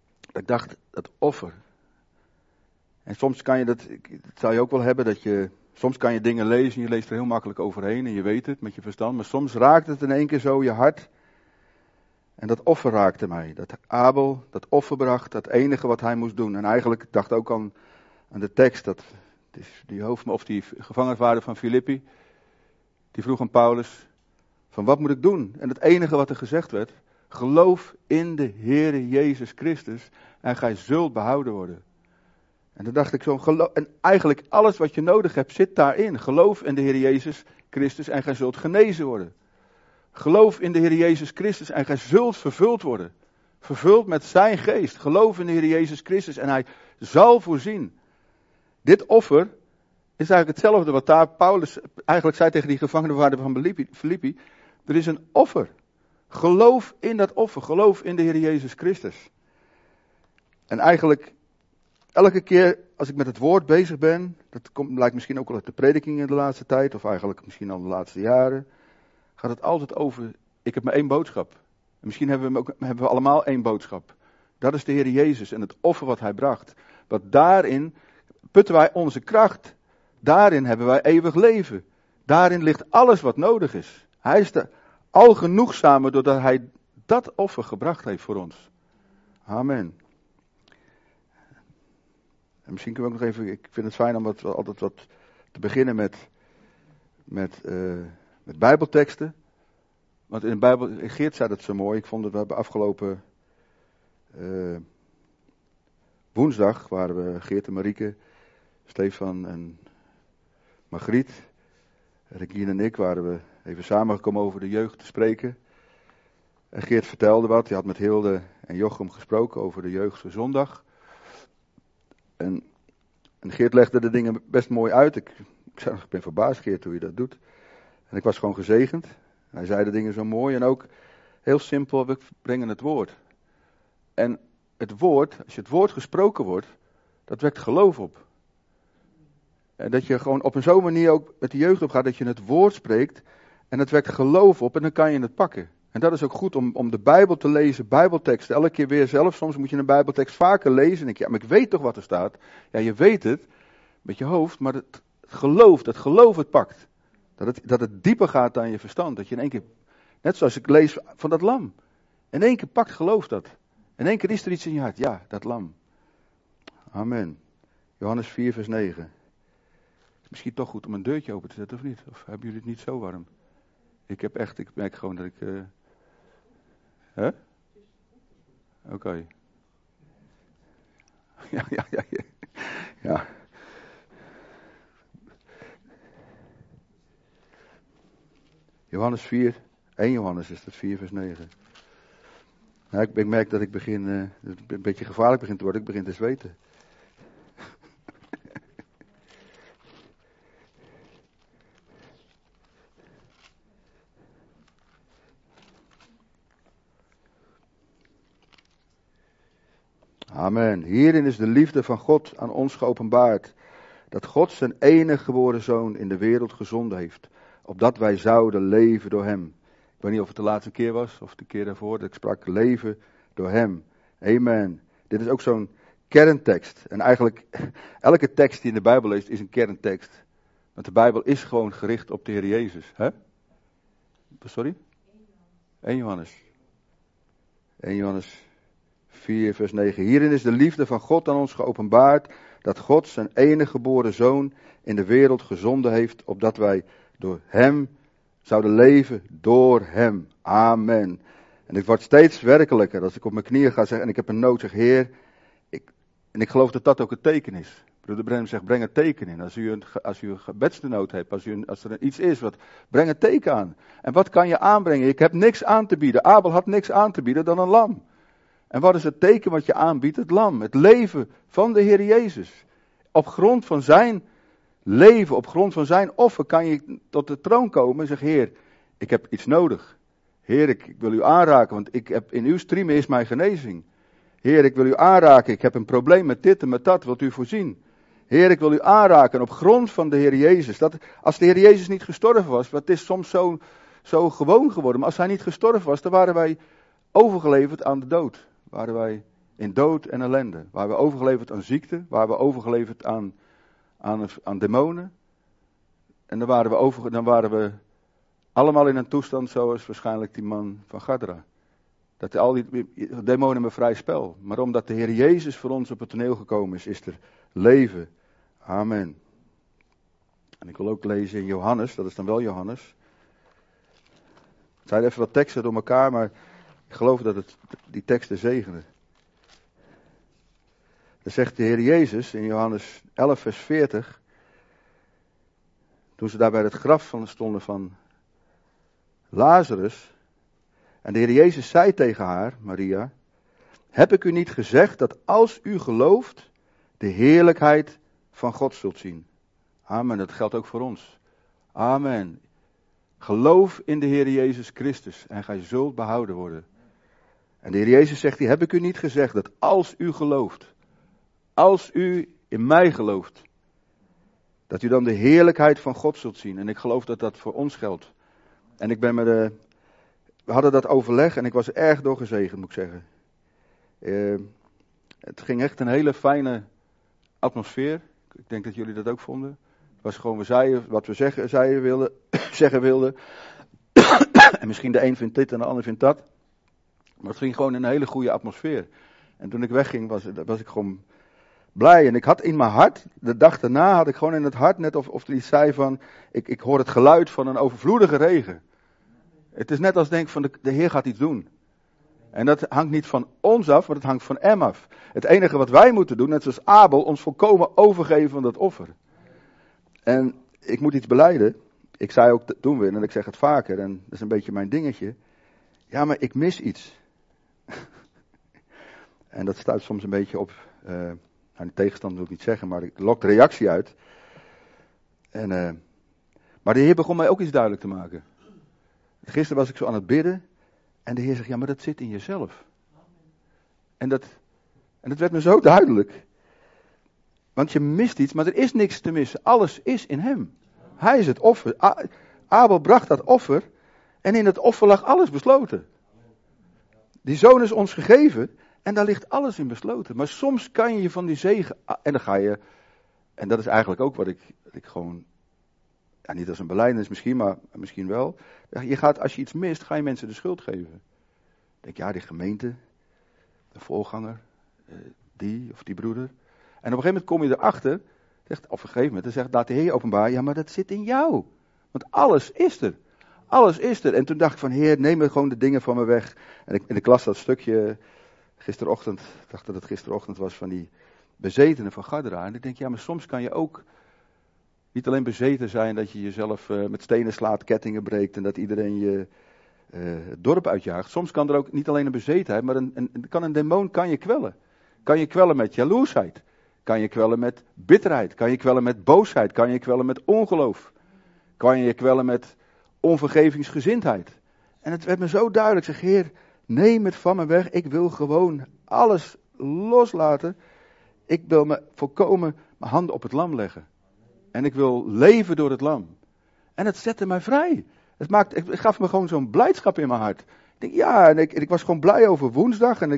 Ik dacht, dat offer. En soms kan je dat zou je ook wel hebben dat je Soms kan je dingen lezen en je leest er heel makkelijk overheen en je weet het met je verstand. Maar soms raakt het in één keer zo je hart. En dat offer raakte mij. Dat Abel dat offer bracht, dat enige wat hij moest doen. En eigenlijk, ik dacht ook aan de tekst, dat die gevangenwaarder van Filippi, die vroeg aan Paulus, van wat moet ik doen? En het enige wat er gezegd werd, geloof in de Heere Jezus Christus en gij zult behouden worden. En dan dacht ik zo, en eigenlijk alles wat je nodig hebt zit daarin. Geloof in de Heer Jezus Christus en gij zult genezen worden. Geloof in de Heer Jezus Christus en gij zult vervuld worden. Vervuld met zijn geest. Geloof in de Heer Jezus Christus en hij zal voorzien. Dit offer is eigenlijk hetzelfde wat daar Paulus eigenlijk zei tegen die gevangenenwaarder van Filippi. Er is een offer. Geloof in dat offer. Geloof in de Heer Jezus Christus. En eigenlijk elke keer als ik met het woord bezig ben, lijkt misschien ook wel uit de prediking in de laatste tijd, of eigenlijk misschien al de laatste jaren, gaat het altijd over, ik heb maar één boodschap. En misschien hebben we allemaal één boodschap. Dat is de Heer Jezus en het offer wat hij bracht. Want daarin putten wij onze kracht. Daarin hebben wij eeuwig leven. Daarin ligt alles wat nodig is. Hij is de algenoegzame doordat hij dat offer gebracht heeft voor ons. Amen. En misschien kunnen we ook nog even, ik vind het fijn om altijd wat te beginnen met bijbelteksten. Want in de Bijbel, Geert zei dat zo mooi, ik vond dat we hebben afgelopen woensdag, waren we Geert en Marieke, Stefan en Margriet, Regine en ik, waren we even samengekomen over de jeugd te spreken. En Geert vertelde wat, hij had met Hilde en Jochem gesproken over de jeugd zondag. En Geert legde de dingen best mooi uit. Ik ben verbaasd, Geert, hoe je dat doet. En ik was gewoon gezegend. Hij zei de dingen zo mooi. En ook heel simpel, we brengen het woord. En het woord, als je het woord gesproken wordt, dat wekt geloof op. En dat je gewoon op zo'n manier ook met de jeugd opgaat, dat je het woord spreekt. En het wekt geloof op en dan kan je het pakken. En dat is ook goed om de Bijbel te lezen, Bijbelteksten, elke keer weer zelf. Soms moet je een Bijbeltekst vaker lezen. En denk je, ja, maar ik weet toch wat er staat. Ja, je weet het met je hoofd, maar het geloof het pakt. Dat het dieper gaat dan je verstand. Dat je in één keer, net zoals ik lees van dat lam. In één keer pakt geloof dat. In één keer is er iets in je hart. Ja, dat lam. Amen. Johannes 4 vers 9. Is misschien toch goed om een deurtje open te zetten of niet? Of hebben jullie het niet zo warm? Ik merk gewoon dat ik... Hè? Oké. Ja. Johannes 4, 1 Johannes is dat 4 vers 9. Nou, ik merk dat ik begin, een beetje gevaarlijk begint te worden, ik begin te zweten. Amen. Hierin is de liefde van God aan ons geopenbaard. Dat God zijn enige geboren zoon in de wereld gezonden heeft. Opdat wij zouden leven door hem. Ik weet niet of het de laatste keer was of de keer daarvoor dat ik sprak leven door hem. Amen. Dit is ook zo'n kerntekst. En eigenlijk elke tekst die in de Bijbel leest is een kerntekst. Want de Bijbel is gewoon gericht op de Heer Jezus. Hè? Sorry? 1 Johannes. 1 Johannes 4 vers 9. Hierin is de liefde van God aan ons geopenbaard, dat God zijn enige geboren zoon in de wereld gezonden heeft, opdat wij door hem zouden leven, door hem. Amen. En het wordt steeds werkelijker als ik op mijn knieën ga zeggen en ik heb een nood, zeg Heer, ik geloof dat dat ook een teken is. Broeder Brenham zegt, breng een teken in. Als u een gebedsnood hebt, als er iets is, breng een teken aan. En wat kan je aanbrengen? Ik heb niks aan te bieden. Abel had niks aan te bieden dan een lam. En wat is het teken wat je aanbiedt? Het lam, het leven van de Heer Jezus. Op grond van zijn leven, op grond van zijn offer kan je tot de troon komen en zeggen, Heer, ik heb iets nodig. Heer, ik wil u aanraken, want in uw striemen is mijn genezing. Heer, ik wil u aanraken, ik heb een probleem met dit en met dat, wilt u voorzien. Heer, ik wil u aanraken op grond van de Heer Jezus. Als de Heer Jezus niet gestorven was, wat is soms zo gewoon geworden, maar als hij niet gestorven was, dan waren wij overgeleverd aan de dood. Waren wij in dood en ellende. Waren we overgeleverd aan ziekte. Waren we overgeleverd aan demonen. En dan waren we allemaal in een toestand zoals waarschijnlijk die man van Gadara. Dat al die demonen hebben vrij spel. Maar omdat de Heer Jezus voor ons op het toneel gekomen is er leven. Amen. En ik wil ook lezen in Johannes, dat is dan wel Johannes. Het zijn even wat teksten door elkaar, maar ik geloof dat het die teksten zegenen. Dan zegt de Heer Jezus in Johannes 11 vers 40. Toen ze daar bij het graf stonden van Lazarus. En de Heer Jezus zei tegen haar, Maria. Heb ik u niet gezegd dat als u gelooft, de heerlijkheid van God zult zien. Amen, dat geldt ook voor ons. Amen. Geloof in de Heer Jezus Christus en gij zult behouden worden. En de Heer Jezus zegt, heb ik u niet gezegd dat als u gelooft, als u in mij gelooft, dat u dan de heerlijkheid van God zult zien. En ik geloof dat dat voor ons geldt. En ik ben we hadden dat overleg en ik was er erg door gezegend, moet ik zeggen. Het ging echt een hele fijne atmosfeer. Ik denk dat jullie dat ook vonden. Het was gewoon, we zeiden wat we zeggen wilden. En misschien de een vindt dit en de ander vindt dat. Maar het ging gewoon in een hele goede atmosfeer. En toen ik wegging was ik gewoon blij. En ik had in mijn hart, de dag daarna had ik gewoon in het hart, net of er iets zei van, ik hoor het geluid van een overvloedige regen. Het is net als denk van de Heer gaat iets doen. En dat hangt niet van ons af, maar het hangt van hem af. Het enige wat wij moeten doen, net zoals Abel, ons volkomen overgeven van dat offer. En ik moet iets belijden. Ik zei ook toen weer, en ik zeg het vaker, en dat is een beetje mijn dingetje. Ja, maar ik mis iets. En dat stuit soms een beetje op, de tegenstand wil ik niet zeggen, maar ik lokt reactie uit. Maar de Heer begon mij ook iets duidelijk te maken. Gisteren was ik zo aan het bidden. En de Heer zegt, ja, maar dat zit in jezelf. En dat werd me zo duidelijk. Want je mist iets, maar er is niks te missen. Alles is in hem. Hij is het offer. Abel bracht dat offer. En in het offer lag alles besloten. Die zoon is ons gegeven. En daar ligt alles in besloten. Maar soms kan je van die zegen. En dan ga je. En dat is eigenlijk ook wat ik gewoon. Ja, niet als een belijdenis misschien, maar misschien wel. Je gaat, als je iets mist, ga je mensen de schuld geven. Denk, ja, die gemeente, de voorganger, die of die broeder. En op een gegeven moment kom je erachter, op een gegeven moment, dan zegt, laat de Heer openbaar, ja, maar dat zit in jou. Want alles is er. Alles is er. En toen dacht ik van, Heer, neem me gewoon de dingen van me weg. En ik las dat stukje gisterochtend, ik dacht dat het gisterochtend was, van die bezetenen van Gadara. En ik denk, ja, maar soms kan je ook niet alleen bezeten zijn dat je jezelf met stenen slaat, kettingen breekt en dat iedereen je het dorp uitjaagt. Soms kan er ook niet alleen een bezetenheid, maar een demon kan je kwellen. Kan je kwellen met jaloersheid. Kan je kwellen met bitterheid. Kan je kwellen met boosheid. Kan je kwellen met ongeloof. Kan je kwellen met onvergevingsgezindheid. En het werd me zo duidelijk. Ik zeg, Heer, neem het van me weg. Ik wil gewoon alles loslaten. Ik wil me volkomen mijn handen op het lam leggen. En ik wil leven door het lam. En het zette mij vrij. Het gaf me gewoon zo'n blijdschap in mijn hart. Ik denk, ja, en ik was gewoon blij over woensdag. En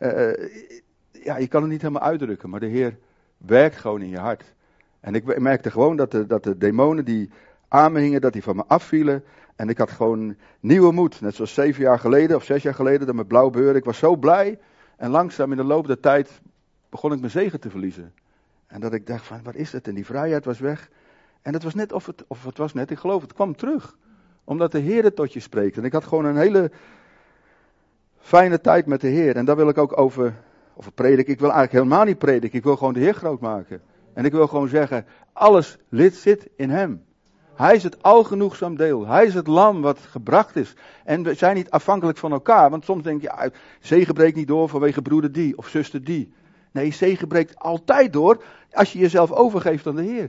je kan het niet helemaal uitdrukken. Maar de Heer werkt gewoon in je hart. En ik merkte gewoon dat de demonen die aan me hingen, dat die van me afvielen. En ik had gewoon nieuwe moed. Net zoals 7 jaar geleden of 6 jaar geleden, dat met blauw beurde. Ik was zo blij. En langzaam in de loop der tijd begon ik mijn zegen te verliezen. En dat ik dacht van, wat is het? En die vrijheid was weg. En het was net het was net, ik geloof, het kwam terug. Omdat de Heer het tot je spreekt. En ik had gewoon een hele fijne tijd met de Heer. En daar wil ik ook over prediken. Ik wil eigenlijk helemaal niet prediken. Ik wil gewoon de Heer groot maken. En ik wil gewoon zeggen, alles zit in hem. Hij is het algenoegzaam deel. Hij is het lam wat gebracht is. En we zijn niet afhankelijk van elkaar. Want soms denk je, ja, zegen breekt niet door vanwege broeder die of zuster die. Nee, zegen breekt altijd door als je jezelf overgeeft aan de Heer.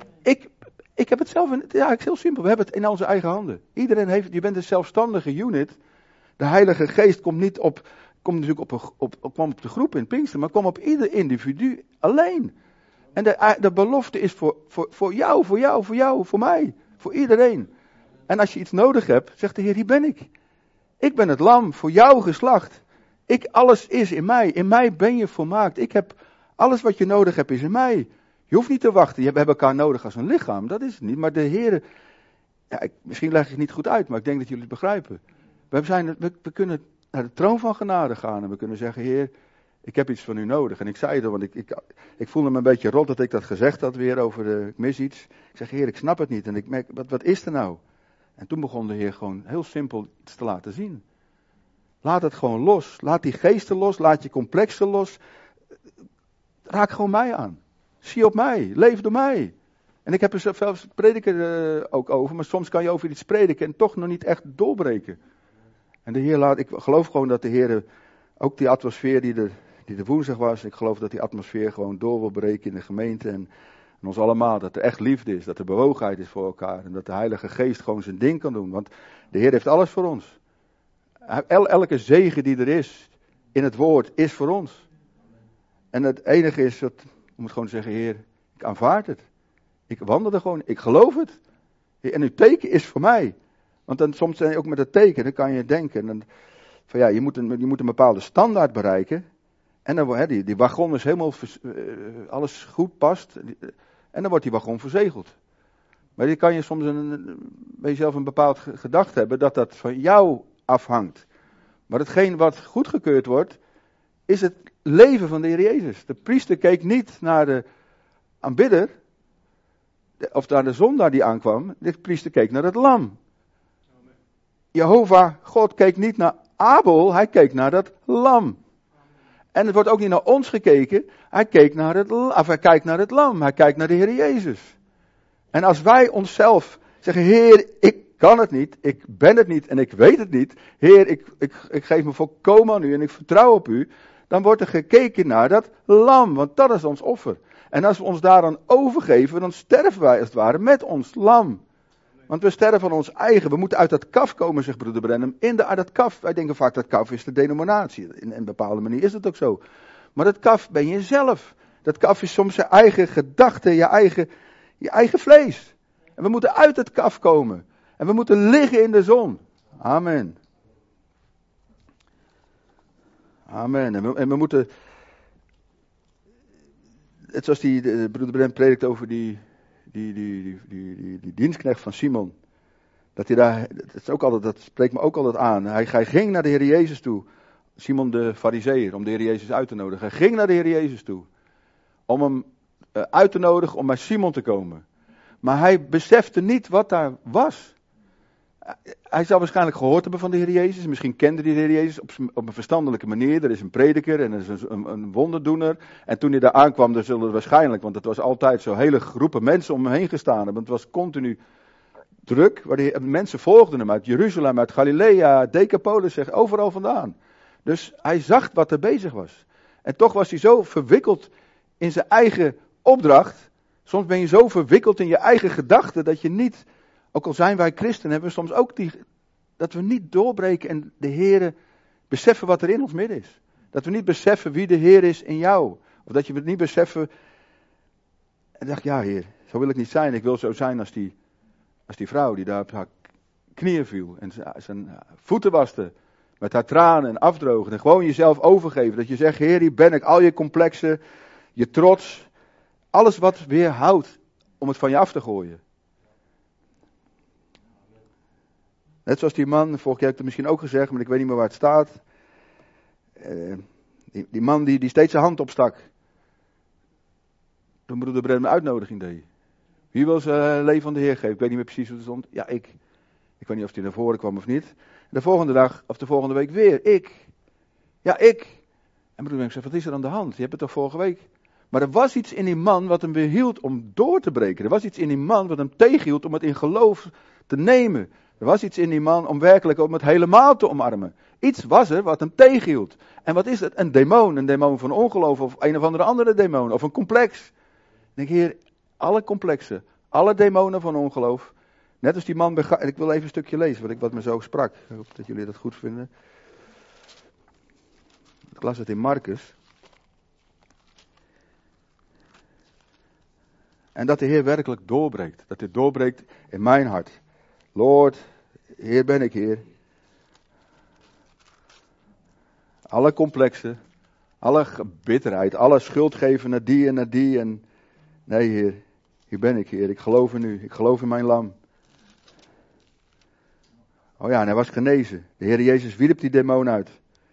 Ik heb het zelf, het is heel simpel, we hebben het in onze eigen handen. Iedereen heeft, je bent een zelfstandige unit. De Heilige Geest komt natuurlijk kwam op de groep in Pinkster, maar kwam op ieder individu alleen. En de belofte is voor jou, voor mij, voor iedereen. En als je iets nodig hebt, zegt de Heer, hier ben ik. Ik ben het lam, voor jou geslacht. Alles is in mij ben je volmaakt. Alles wat je nodig hebt is in mij. Je hoeft niet te wachten. We hebben elkaar nodig als een lichaam. Dat is het niet. Maar de Heer, misschien leg ik het niet goed uit, maar ik denk dat jullie het begrijpen. We kunnen naar de troon van genade gaan en we kunnen zeggen, Heer, ik heb iets van u nodig. En ik zei het, want ik voelde me een beetje rot dat ik dat gezegd had weer over ik mis iets. Ik zeg, Heer, ik snap het niet. En ik merk, wat is er nou? En toen begon de Heer gewoon heel simpel iets te laten zien. Laat het gewoon los. Laat die geesten los. Laat je complexen los. Raak gewoon mij aan. Zie op mij. Leef door mij. En ik heb er zelfs prediker ook over. Maar soms kan je over iets prediken en toch nog niet echt doorbreken. En de Heer ik geloof gewoon dat de Heer ook die atmosfeer die er woensdag was. Ik geloof dat die atmosfeer gewoon door wil breken in de gemeente. En ons allemaal. Dat er echt liefde is. Dat er bewogenheid is voor elkaar. En dat de Heilige Geest gewoon zijn ding kan doen. Want de Heer heeft alles voor ons. Elke zegen die er is in het woord is voor ons. En het enige is, om het gewoon te zeggen, Heer, ik aanvaard het. Ik wandel er gewoon, ik geloof het. En uw teken is voor mij. Want dan soms ook met het teken, dan kan je denken, van ja, je moet een bepaalde standaard bereiken. En dan die wagon is helemaal, alles goed past. En dan wordt die wagon verzegeld. Maar die kan je soms bij jezelf een bepaald gedachte hebben, dat van jou afhangt. Maar hetgeen wat goedgekeurd wordt, is het leven van de Heer Jezus. De priester keek niet naar de aanbidder, of naar de zondaar die aankwam. De priester keek naar het lam. Jehovah, God, keek niet naar Abel, hij keek naar dat lam. En het wordt ook niet naar ons gekeken, hij kijkt naar het lam, hij kijkt naar de Heer Jezus. En als wij onszelf zeggen, Heer, ik kan het niet, ik ben het niet en ik weet het niet. Heer, ik geef me volkomen aan u en ik vertrouw op u. Dan wordt er gekeken naar dat lam, want dat is ons offer. En als we ons daaraan overgeven, dan sterven wij als het ware met ons lam. Want we sterven van ons eigen, we moeten uit dat kaf komen, zegt broeder Brenham. Uit dat kaf, wij denken vaak dat kaf is de denominatie. In een bepaalde manier is het ook zo. Maar dat kaf ben je zelf. Dat kaf is soms je eigen gedachten, je eigen vlees. En we moeten uit het kaf komen. En we moeten liggen in de zon. Amen. Amen. En we moeten, net zoals die broeder Brenham predikt over die dienstknecht van Simon. Dat spreekt me ook altijd aan. Hij ging naar de Heer Jezus toe. Simon de Farizeeër, om de Heer Jezus uit te nodigen. Hij ging naar de Heer Jezus toe. Om hem uit te nodigen om bij Simon te komen. Maar hij besefte niet wat daar was. Hij zou waarschijnlijk gehoord hebben van de Heer Jezus. Misschien kende hij de Heer Jezus op een verstandelijke manier. Er is een prediker en er is een wonderdoener. En toen hij daar aankwam, dan zullen er waarschijnlijk, want het was altijd zo, hele groepen mensen om hem heen gestaan hebben. Het was continu druk. Mensen volgden hem uit Jeruzalem, uit Galilea, Decapolis, overal vandaan. Dus hij zag wat er bezig was. En toch was hij zo verwikkeld in zijn eigen opdracht. Soms ben je zo verwikkeld in je eigen gedachten dat je niet, ook al zijn wij christenen, hebben we soms ook dat we niet doorbreken en de Heere beseffen wat er in ons midden is. Dat we niet beseffen wie de Heer is in jou. Of dat je het niet beseffen en dacht, ja Heer, zo wil ik niet zijn. Ik wil zo zijn als die vrouw die daar op haar knieën viel en zijn voeten waste. Met haar tranen en afdrogen en gewoon jezelf overgeven. Dat je zegt, Heer, hier ben ik, al je complexen, je trots, alles wat weerhoudt om het van je af te gooien. Net zoals die man, vorige keer heb ik het misschien ook gezegd, maar ik weet niet meer waar het staat. Die man die steeds zijn hand opstak. Toen broeder Brenham een uitnodiging deed. Wie wil zijn leven aan de Heer geven? Ik weet niet meer precies hoe het stond. Ja, ik. Ik weet niet of hij naar voren kwam of niet. De volgende dag, of de volgende week weer. Ik. Ja, ik. En broeder Brenham zei, wat is er aan de hand? Je hebt het toch vorige week? Maar er was iets in die man wat hem weerhield om door te breken. Er was iets in die man wat hem tegenhield om het in geloof te nemen. Er was iets in die man om werkelijk om het helemaal te omarmen. Iets was er wat hem tegenhield. En wat is het? Een demon van ongeloof of een of andere demon of een complex. Ik denk, Heer, alle complexen, alle demonen van ongeloof. Net als die man, en ik wil even een stukje lezen wat me zo sprak. Ik hoop dat jullie dat goed vinden. Ik las het in Marcus. En dat de Heer werkelijk doorbreekt. Dat dit doorbreekt in mijn hart. Lord, Heer ben ik, Heer. Alle complexen, alle bitterheid, alle schuldgeven naar die en naar die. En Nee, Heer. Hier ben ik, Heer. Ik geloof in u. Ik geloof in mijn lam. Oh ja, en hij was genezen. De Heer Jezus wierp die demon uit.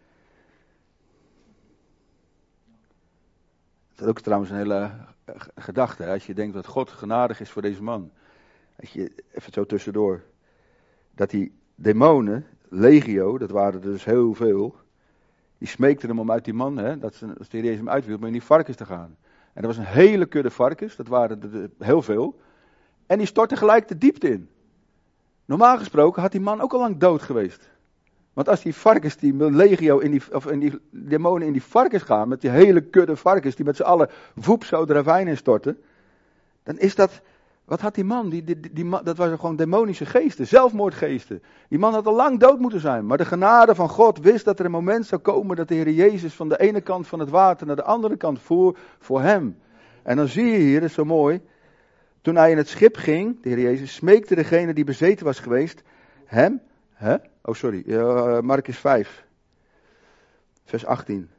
Dat is ook trouwens een hele gedachte. Als je denkt dat God genadig is voor deze man. Als je, even zo tussendoor. Dat die demonen, legio, dat waren er dus heel veel. Die smeekten hem om uit die man, hè, dat de Heer Jezus hem uitwierp, om in die varkens te gaan. En dat was een hele kudde varkens, dat waren er heel veel. En die stortte gelijk de diepte in. Normaal gesproken had die man ook al lang dood geweest. Want als die varkens, die legio, in die demonen in die varkens gaan, met die hele kudde varkens, die met z'n allen woep zo de ravijn instorten, dan is dat, wat had die man? Die man, dat waren gewoon demonische geesten, zelfmoordgeesten. Die man had al lang dood moeten zijn, maar de genade van God wist dat er een moment zou komen dat de Heer Jezus van de ene kant van het water naar de andere kant voer voor hem. En dan zie je hier, dat is zo mooi, toen hij in het schip ging, de Heer Jezus smeekte degene die bezeten was geweest, hem, Markus 5, vers 18.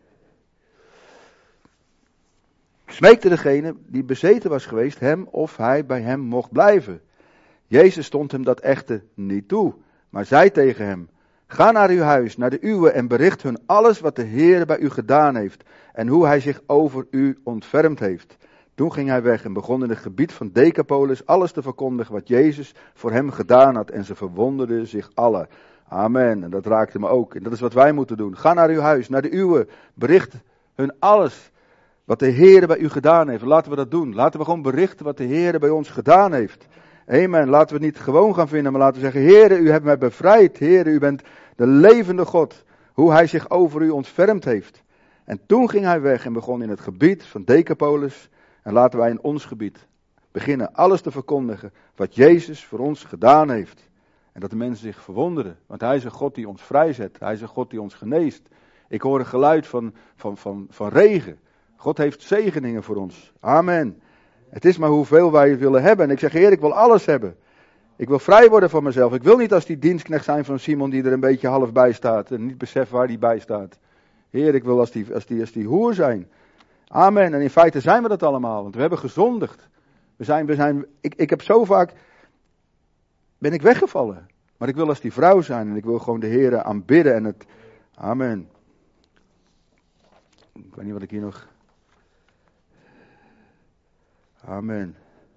Smeekte degene die bezeten was geweest hem of hij bij hem mocht blijven. Jezus stond hem dat echter niet toe, maar zei tegen hem, ga naar uw huis, naar de uwe en bericht hun alles wat de Heer bij u gedaan heeft en hoe hij zich over u ontfermd heeft. Toen ging hij weg en begon in het gebied van Decapolis alles te verkondigen wat Jezus voor hem gedaan had en ze verwonderden zich allen. Amen. En dat raakte me ook. En dat is wat wij moeten doen. Ga naar uw huis, naar de uwe, bericht hun alles wat de Heer bij u gedaan heeft. Laten we dat doen. Laten we gewoon berichten wat de Heer bij ons gedaan heeft. Amen. Laten we het niet gewoon gaan vinden, maar laten we zeggen, Heer, u hebt mij bevrijd. Heer, u bent de levende God. Hoe hij zich over u ontfermd heeft. En toen ging hij weg en begon in het gebied van Decapolis. En laten wij in ons gebied beginnen alles te verkondigen wat Jezus voor ons gedaan heeft. En dat de mensen zich verwonderen. Want hij is een God die ons vrijzet. Hij is een God die ons geneest. Ik hoor een geluid van regen. God heeft zegeningen voor ons. Amen. Het is maar hoeveel wij willen hebben. En ik zeg, Heer, ik wil alles hebben. Ik wil vrij worden van mezelf. Ik wil niet als die dienstknecht zijn van Simon die er een beetje half bij staat. En niet beseft waar die bij staat. Heer, ik wil als die hoer zijn. Amen. En in feite zijn we dat allemaal. Want we hebben gezondigd. Ik heb zo vaak, ben ik weggevallen. Maar ik wil als die vrouw zijn. En ik wil gewoon de Heer aanbidden. En het, amen. Ik weet niet wat ik hier nog... Amen.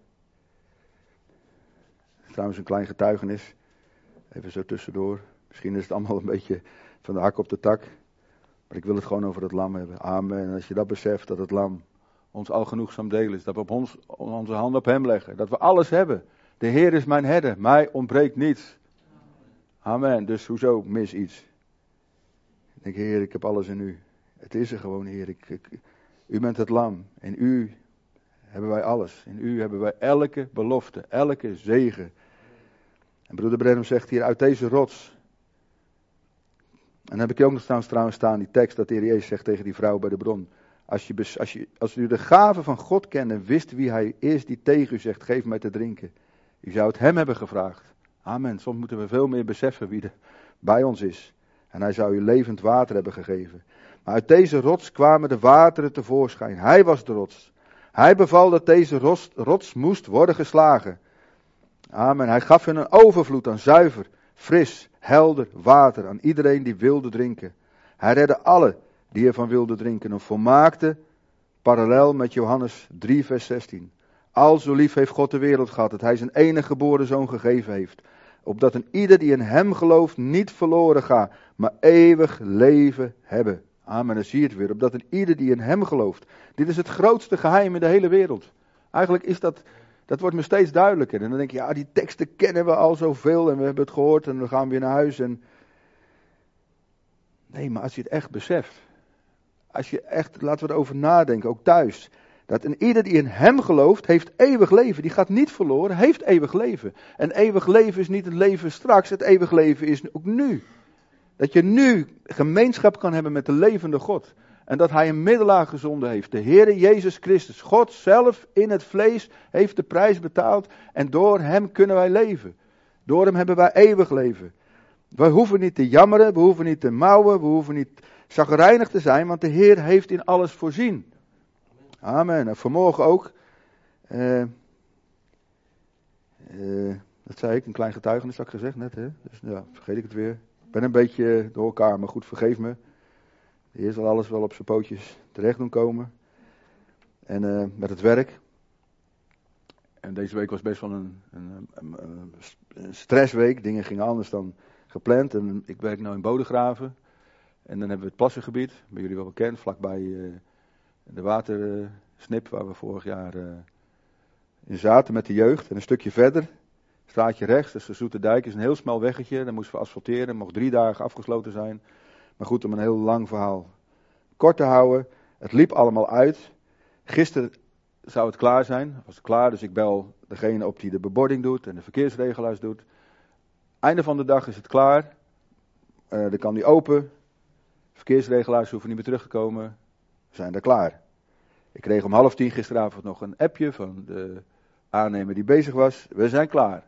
Trouwens een klein getuigenis. Even zo tussendoor. Misschien is het allemaal een beetje van de hak op de tak. Maar ik wil het gewoon over het lam hebben. Amen. En als je dat beseft, dat het lam ons al genoegzaam deel is. Dat we op onze handen op hem leggen. Dat we alles hebben. De Heer is mijn herder. Mij ontbreekt niets. Amen. Dus hoezo mis iets? Ik denk, Heer, ik heb alles in u. Het is er gewoon, Heer. U bent het lam. In u hebben wij alles. In u hebben wij elke belofte. Elke zegen. En broeder Branham zegt hier, uit deze rots. En dan heb ik je ook nog trouwens staan, die tekst dat de Heer Jezus zegt tegen die vrouw bij de bron. Als u de gave van God kent en wist wie hij is die tegen u zegt, geef mij te drinken. U zou het hem hebben gevraagd. Amen. Soms moeten we veel meer beseffen wie er bij ons is. En hij zou u levend water hebben gegeven. Maar uit deze rots kwamen de wateren tevoorschijn. Hij was de rots. Hij beval dat deze rots moest worden geslagen. Amen. Hij gaf hun een overvloed aan zuiver, fris, helder water aan iedereen die wilde drinken. Hij redde alle die ervan wilden drinken. Een volmaakte parallel met Johannes 3 vers 16. Al zo lief heeft God de wereld gehad dat hij zijn enige geboren zoon gegeven heeft. Opdat een ieder die in hem gelooft niet verloren gaat, maar eeuwig leven hebben. Amen, dan zie je het weer. Opdat een ieder die in hem gelooft. Dit is het grootste geheim in de hele wereld. Eigenlijk is dat wordt me steeds duidelijker. En dan denk je, ja, die teksten kennen we al zoveel en we hebben het gehoord en we gaan weer naar huis. Nee, maar als je het echt beseft. Als je echt, laten we erover nadenken, ook thuis. Dat een ieder die in hem gelooft, heeft eeuwig leven. Die gaat niet verloren, heeft eeuwig leven. En eeuwig leven is niet het leven straks, het eeuwig leven is ook nu. Dat je nu gemeenschap kan hebben met de levende God. En dat hij een middelaar gezonden heeft. De Heere Jezus Christus. God zelf in het vlees heeft de prijs betaald. En door hem kunnen wij leven. Door hem hebben wij eeuwig leven. We hoeven niet te jammeren, we hoeven niet te mouwen, we hoeven niet chagrijnig te zijn. Want de Heer heeft in alles voorzien. Amen. En vanmorgen ook Dat zei ik, een klein getuigenis had ik gezegd net. Hè? Dus ja, vergeet ik het weer. Ik ben een beetje door elkaar, maar goed, vergeef me. De Heer zal alles wel op zijn pootjes terecht doen komen. En met het werk. En deze week was best wel een stressweek. Dingen gingen anders dan gepland. En ik werk nu in Bodegraven. En dan hebben we het Plassengebied. Bij jullie wel bekend. Vlakbij de watersnip waar we vorig jaar in zaten met de jeugd. En een stukje verder. Straatje rechts. Dus de Zoeterdijk is een heel smal weggetje. Daar moesten we asfalteren. Mocht 3 dagen afgesloten zijn. Maar goed, om een heel lang verhaal kort te houden. Het liep allemaal uit. Gisteren zou het klaar zijn. Was het klaar, dus ik bel degene op die de bebording doet en de verkeersregelaars doet. Einde van de dag is het klaar. Dan kan die open. Verkeersregelaars hoeven niet meer terug te komen. We zijn er klaar. Ik kreeg om 9:30 gisteravond nog een appje van de aannemer die bezig was. We zijn klaar.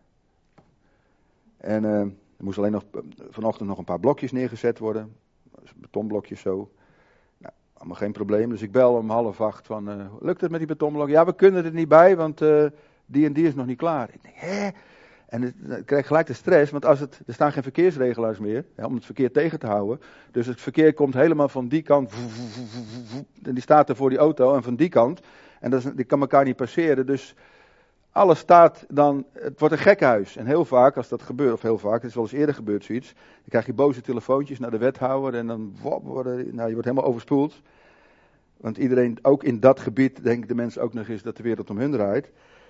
En er moest alleen nog vanochtend nog een paar blokjes neergezet worden. Betonblokjes zo. Allemaal geen probleem. Dus ik bel om 7:30 van, lukt het met die betonblok? Ja, we kunnen er niet bij, want die en die is nog niet klaar. Ik denk, hè? En ik krijg gelijk de stress, want er staan geen verkeersregelaars meer, om het verkeer tegen te houden. Dus het verkeer komt helemaal van die kant, en die staat er voor die auto, en van die kant. En die kan elkaar niet passeren, dus alles staat dan, het wordt een gekhuis. En heel vaak, als dat gebeurt, of heel vaak, het is wel eens eerder gebeurd zoiets, dan krijg je boze telefoontjes naar de wethouder en dan je wordt helemaal overspoeld. Want iedereen, ook in dat gebied, denken de mensen ook nog eens dat de wereld om hun draait.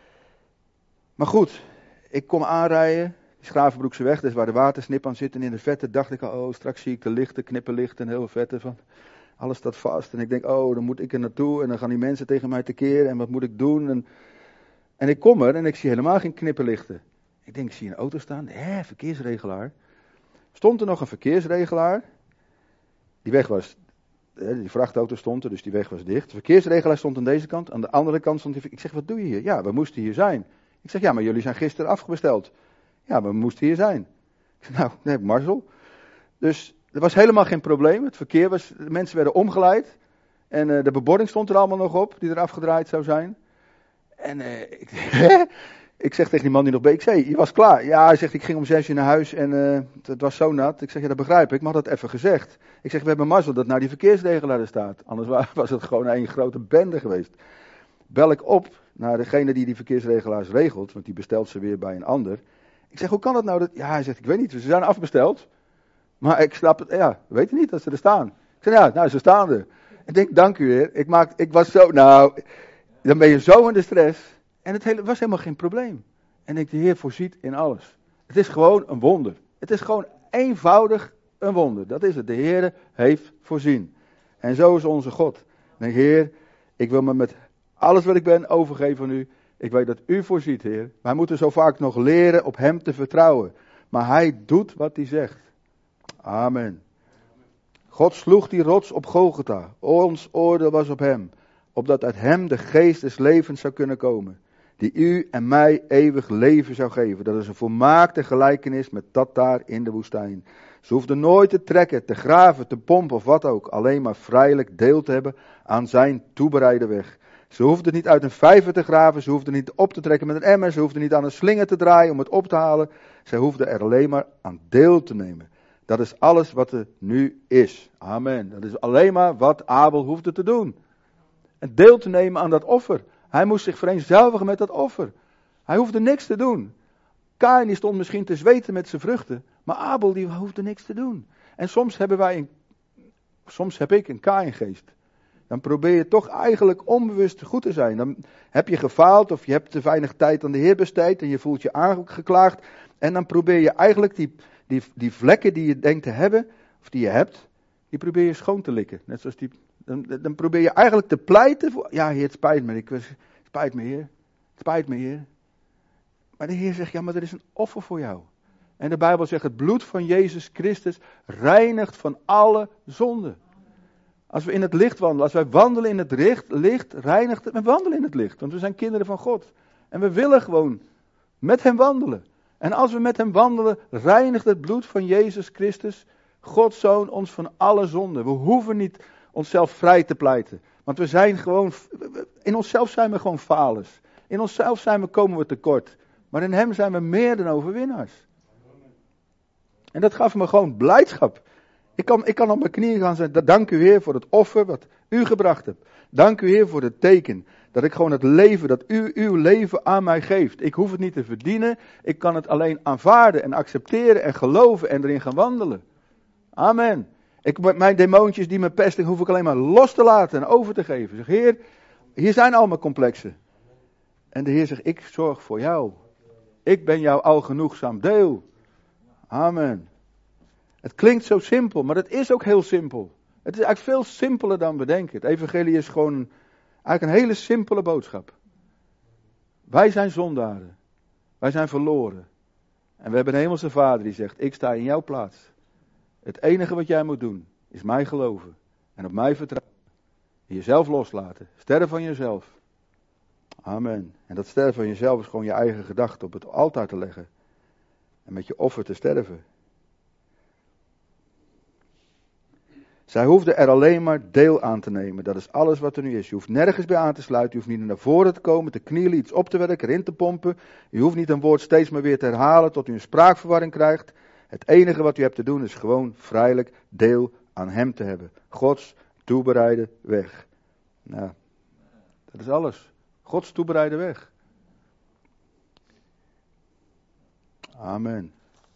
Maar goed, ik kom aanrijden, die Schravenbroekse weg, dat is waar de watersnip aan zit. En in de vette dacht ik, straks zie ik de lichten, knipperlichten en heel vette van, alles staat vast. En ik denk, dan moet ik er naartoe en dan gaan die mensen tegen mij tekeer en wat moet ik doen? En ik kom er en ik zie helemaal geen knipperlichten. Ik denk, ik zie een auto staan, verkeersregelaar. Stond er nog een verkeersregelaar? Die weg was, die vrachtauto stond er, dus die weg was dicht. De verkeersregelaar stond aan deze kant, aan de andere kant stond die. Ik zeg, wat doe je hier? Ja, we moesten hier zijn. Ik zeg, ja, maar jullie zijn gisteren afbesteld. Ja, maar we moesten hier zijn. Ik zeg, nou, dan heb ik mazzel. Dus er was helemaal geen probleem. Het verkeer was, de mensen werden omgeleid. En de bebording stond er allemaal nog op, die er afgedraaid zou zijn. En ik zeg tegen die man die nog bij, ik zei, je was klaar. Ja, hij zegt, ik ging om 6 uur naar huis en het was zo nat. Ik zeg, ja, dat begrijp ik, maar had dat even gezegd. Ik zeg, we hebben mazzel dat nou die verkeersregelaar er staat. Anders was het gewoon een grote bende geweest. Bel ik op naar degene die verkeersregelaars regelt, want die bestelt ze weer bij een ander. Ik zeg, hoe kan dat nou? Ja, hij zegt, ik weet niet, ze zijn afbesteld. Maar ik snap het, ja, we weten niet dat ze er staan. Ik zeg, ja, nou, ze staan er. Ik denk, dank u heer. Ik was zo, dan ben je zo in de stress. En het was helemaal geen probleem. En ik, de Heer voorziet in alles. Het is gewoon een wonder. Het is gewoon eenvoudig een wonder. Dat is het. De Heer heeft voorzien. En zo is onze God. Ik denk, Heer, ik wil me met alles wat ik ben overgeven aan u. Ik weet dat u voorziet, Heer. Wij moeten zo vaak nog leren op hem te vertrouwen. Maar hij doet wat hij zegt. Amen. God sloeg die rots op Golgotha. Ons oordeel was op hem. Opdat uit hem de geest des levens zou kunnen komen. Die u en mij eeuwig leven zou geven. Dat is een volmaakte gelijkenis met dat daar in de woestijn. Ze hoefden nooit te trekken, te graven, te pompen of wat ook. Alleen maar vrijelijk deel te hebben aan zijn toebereide weg. Ze hoefden niet uit een vijver te graven. Ze hoefden niet op te trekken met een emmer. Ze hoefden niet aan een slinger te draaien om het op te halen. Ze hoefden er alleen maar aan deel te nemen. Dat is alles wat er nu is. Amen. Dat is alleen maar wat Abel hoefde te doen. En deel te nemen aan dat offer. Hij moest zich vereenzelvigen met dat offer. Hij hoefde niks te doen. Kain die stond misschien te zweten met zijn vruchten. Maar Abel die hoefde niks te doen. En soms heb ik een Kaingeest. Dan probeer je toch eigenlijk onbewust goed te zijn. Dan heb je gefaald of je hebt te weinig tijd aan de Heer besteed. En je voelt je aangeklaagd. En dan probeer je eigenlijk die vlekken die je denkt te hebben. Of die je hebt. Die probeer je schoon te likken. Net zoals dan probeer je eigenlijk te pleiten voor. Ja, Heer, het spijt me. Spijt me, Heer. Het spijt me, Heer. Maar de Heer zegt, ja, maar er is een offer voor jou. En de Bijbel zegt, het bloed van Jezus Christus reinigt van alle zonde. Als we in het licht wandelen, als wij wandelen in het licht, reinigt het. We wandelen in het licht, want we zijn kinderen van God. En we willen gewoon met hem wandelen. En als we met hem wandelen, reinigt het bloed van Jezus Christus, Gods Zoon, ons van alle zonde. We hoeven niet onszelf vrij te pleiten. Want we zijn gewoon, in onszelf zijn we gewoon falers. In onszelf komen we tekort. Maar in hem zijn we meer dan overwinnaars. En dat gaf me gewoon blijdschap. Ik kan op mijn knieën gaan zeggen, dank u Heer voor het offer wat u gebracht hebt. Dank u Heer voor het teken. Dat ik gewoon het leven, dat u uw leven aan mij geeft. Ik hoef het niet te verdienen. Ik kan het alleen aanvaarden en accepteren en geloven en erin gaan wandelen. Amen. Mijn demoontjes die me pesten, hoef ik alleen maar los te laten en over te geven. Zeg, Heer, hier zijn al mijn complexen. En de Heer zegt, ik zorg voor jou. Ik ben jouw algenoegzaam deel. Amen. Het klinkt zo simpel, maar het is ook heel simpel. Het is eigenlijk veel simpeler dan we denken. Het evangelie is gewoon eigenlijk een hele simpele boodschap. Wij zijn zondaren. Wij zijn verloren. En we hebben een hemelse Vader die zegt, ik sta in jouw plaats. Het enige wat jij moet doen, is mij geloven. En op mij vertrouwen. En jezelf loslaten. Sterven van jezelf. Amen. En dat sterven van jezelf is gewoon je eigen gedachte op het altaar te leggen. En met je offer te sterven. Zij hoefde er alleen maar deel aan te nemen. Dat is alles wat er nu is. Je hoeft nergens bij aan te sluiten. Je hoeft niet naar voren te komen, te knielen, iets op te werken, erin te pompen. Je hoeft niet een woord steeds maar weer te herhalen tot u een spraakverwarring krijgt. Het enige wat u hebt te doen is gewoon vrijelijk deel aan hem te hebben. Gods toebereide weg. Nou, dat is alles. Gods toebereide weg. Amen.